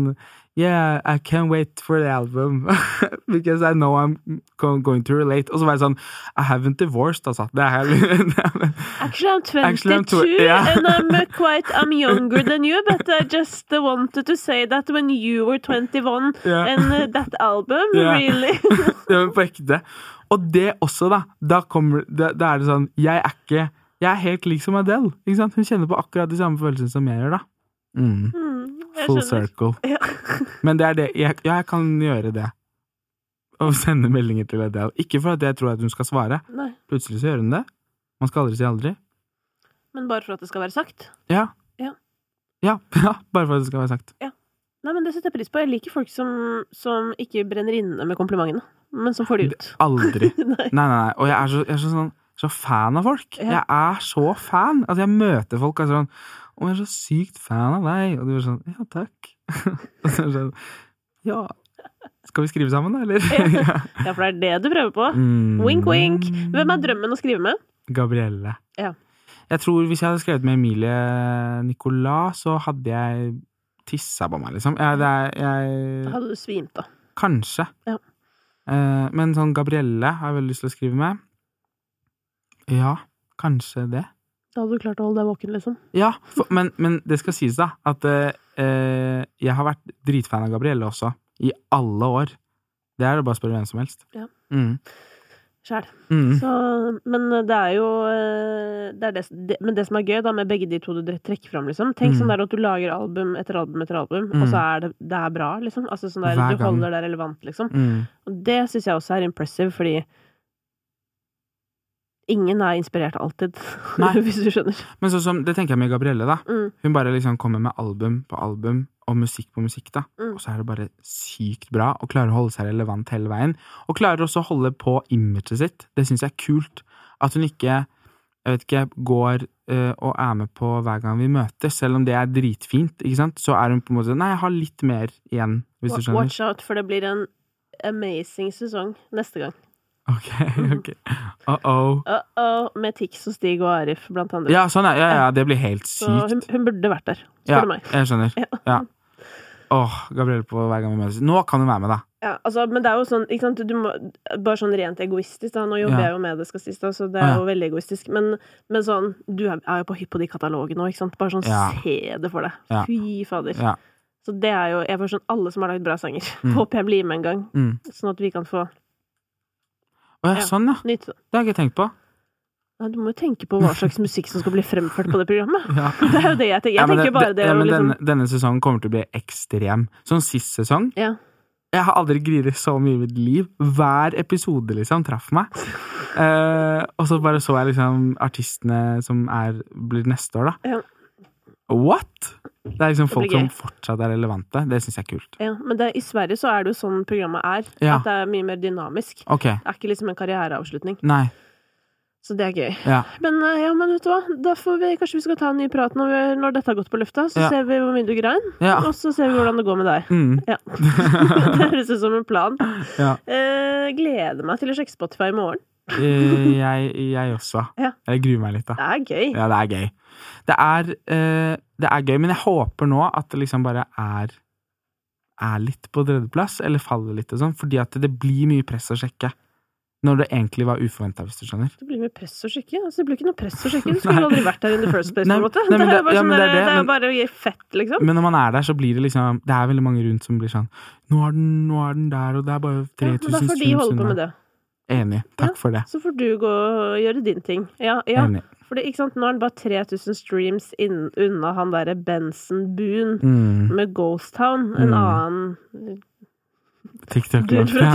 yeah, I can't wait for the album because I know I'm going to relate. Og så var jeg sånn, I haven't divorced, altså. Actually, I'm 22 and I'm younger than you, but I just wanted to say that when you were 21 and that album, really. Det var på ekte. Og det også da er det sånn, jeg er helt lik som Adele, ikke sant? Hun kjenner på akkurat de samme følelsene som jeg gjør da. Full circle. Ja. Men det er det, jeg kan gjøre det. Og sende meldinger til Adele. Ikke for at jeg tror at hun skal svare. Nei. Plutselig så gjør hun det. Man skal aldri si aldri. Men bare for at det skal være sagt? Ja, bare for at det skal være sagt. Ja. Nei, men det setter jeg pris på. Jeg liker folk som ikke brenner inne med komplimentene, men som får de ut. Aldri. Nei. Og jeg er så fan av folk. Jeg er så fan. Altså, jeg møter folk og er sånn, jeg er så sykt fan av deg. Og du er sånn, ja, takk. Og så er det sånn, ja, skal vi skrive sammen da, eller? Ja, for det er det du prøver på. Wink, wink. Hvem er drømmen å skrive med? Gabrielle. Ja. Jeg tror hvis jeg hadde skrevet med Emilie Nicolas, så hadde jeg tisset på meg, liksom. Da hadde du svimt da. Kanskje. Ja. Men sånn Gabrielle har jeg veldig lyst til å skrive med. Ja, kanskje det. Da hadde du klart å holde deg våken, liksom. Ja, men det skal sies da, at jeg har vært dritfan av Gabrielle også, i alle år. Det er det bare å spørre hvem som helst. Ja. Selv. Men det er jo men det som er gøy da, med begge de to du trekker frem, liksom. Tenk sånn der at du lager album etter album etter album, og så er det er bra, liksom. Altså sånn der, du holder det relevant, liksom. Og det synes jeg også er impressive, fordi ingen er inspirert alltid, hvis du skjønner. Men sånn som, det tenker jeg med Gabrielle da. Hun bare liksom kommer med album på album, og musikk på musikk da. Og så er det bare sykt bra, og klarer å holde seg relevant hele veien. Og klarer også å holde på imaget sitt. Det synes jeg er kult. At hun ikke, jeg vet ikke, går og er med på hver gang vi møtes, selv om det er dritfint, ikke sant? Så er hun på en måte, nei, jeg har litt mer igjen, hvis du skjønner. Watch out, for det blir en amazing sesong neste gang. Ok. Med Tix og Stig og Arif, blant andre. Ja, sånn ja, det blir helt sykt. Så hun burde vært der, spør du meg. Ja, jeg skjønner. Ja. Gabrielle på hver gang vi møtes. Nå kan hun være med da. Ja, altså, men det er jo sånn, ikke sant, du må, bare sånn rent egoistisk da, nå jobber jeg jo med det, skal sist da, så det er jo veldig egoistisk, men sånn, du er jo på hypp på de katalogene nå, ikke sant, bare sånn, se det for deg, fy fader. Så det er jo, jeg får sånn, alle som har lagt bra sanger, håper jeg blir med en gang, sånn at vi kan få sånn ja, det har jeg ikke tenkt på. Ja, du må jo tenke på hva slags musikk som skal bli fremført på det programmet. Det er jo det jeg tenker. Jeg tenker bare det men liksom... denne sesongen kommer til å bli ekstrem. Sånn sist sesong. Ja. Jeg har aldri griret så mye i mitt liv. Hver episode liksom traff meg. Og så bare så jeg liksom artistene som blir neste år da. Ja. What? Det er liksom folk som fortsatt er relevante. Det synes jeg er kult. Ja, men i Sverige så er det jo sånn programmet er. At det er mye mer dynamisk. Det er ikke liksom en karriereavslutning. Nei. Så det er gøy. Ja. Men vet du hva? Da får kanskje vi skal ta en ny prat når dette har gått på lufta. Så ser vi hvor mye du grein. Og så ser vi hvordan det går med deg. Ja. Det høres ut som en plan. Gleder meg til å sjekke Spotify i morgen. Jeg også. Jeg gruer meg litt da. Det er gøy. Ja, det er gøy. Det er gøy, men jeg håper nå at det liksom bare er litt på tredjeplass, eller faller litt og sånn, fordi at det blir mye press å sjekke. Når det egentlig var uforventet, hvis du skjønner. Det blir mye press å sjekke? Altså, det blir ikke noe press å sjekke. Du skulle aldri vært der in the first place, på en måte. Det er bare sånn, det er bare å gi fett, liksom. Men når man er der, så blir det liksom, det er veldig mange rundt som blir sånn, nå er den der, og det er bare 3000 streams. Da får de holde på med det. Enig, takk for det. Så får du gå og gjøre din ting. Ja. Enig. Fordi, ikke sant, nå er det bare 3000 streams unna han der Benson Boone med Ghost Town, en annen TikTok.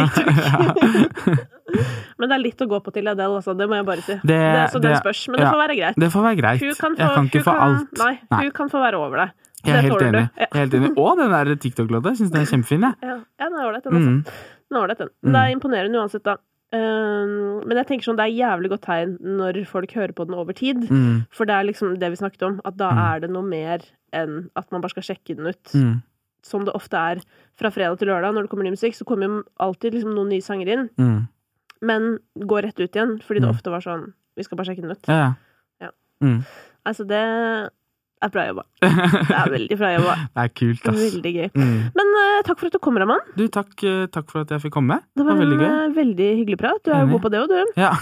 Men det er litt å gå på til Adele, altså, det må jeg bare si. Så den spørs, men det får være greit. Det får være greit. Jeg kan ikke få alt. Nei, hun kan få være over det. Jeg er helt enig. Og den der TikTok-låta, jeg synes den er kjempefin, jeg. Ja, den er ålreit, den, altså. Den er ålreit, den. Det er imponerende uansett, da. Men jeg tenker sånn, det er jævlig godt tegn når folk hører på den over tid, for det er liksom det vi snakket om, at da er det noe mer enn at man bare skal sjekke den ut, som det ofte er fra fredag til lørdag. Når det kommer ny musikk, så kommer jo alltid liksom noen nye sanger inn, men går rett ut igjen, fordi det ofte var sånn, vi skal bare sjekke den ut. Altså det Det bra jobba. Det veldig bra jobba. Det kult, ass. Veldig gøy. Men takk for at du kom, Raman. Du, takk for at jeg fikk komme. Det var veldig gøy. Veldig hyggelig prat. Du jo god på det, og du. Ja.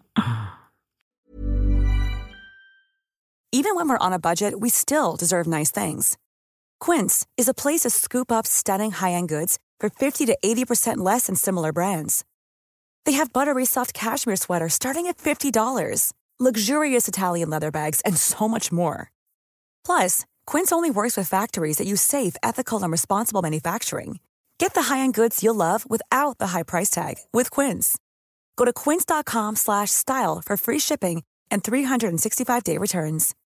Even when we're on a budget, we still deserve nice things. Quince is a place to scoop up stunning high-end goods for 50 to 80% less than similar brands. They have buttery soft cashmere sweaters starting at $50, luxurious Italian leather bags, and so much more. Plus, Quince only works with factories that use safe, ethical, and responsible manufacturing. Get the high-end goods you'll love without the high price tag with Quince. Go to quince.com/style for free shipping and 365-day returns.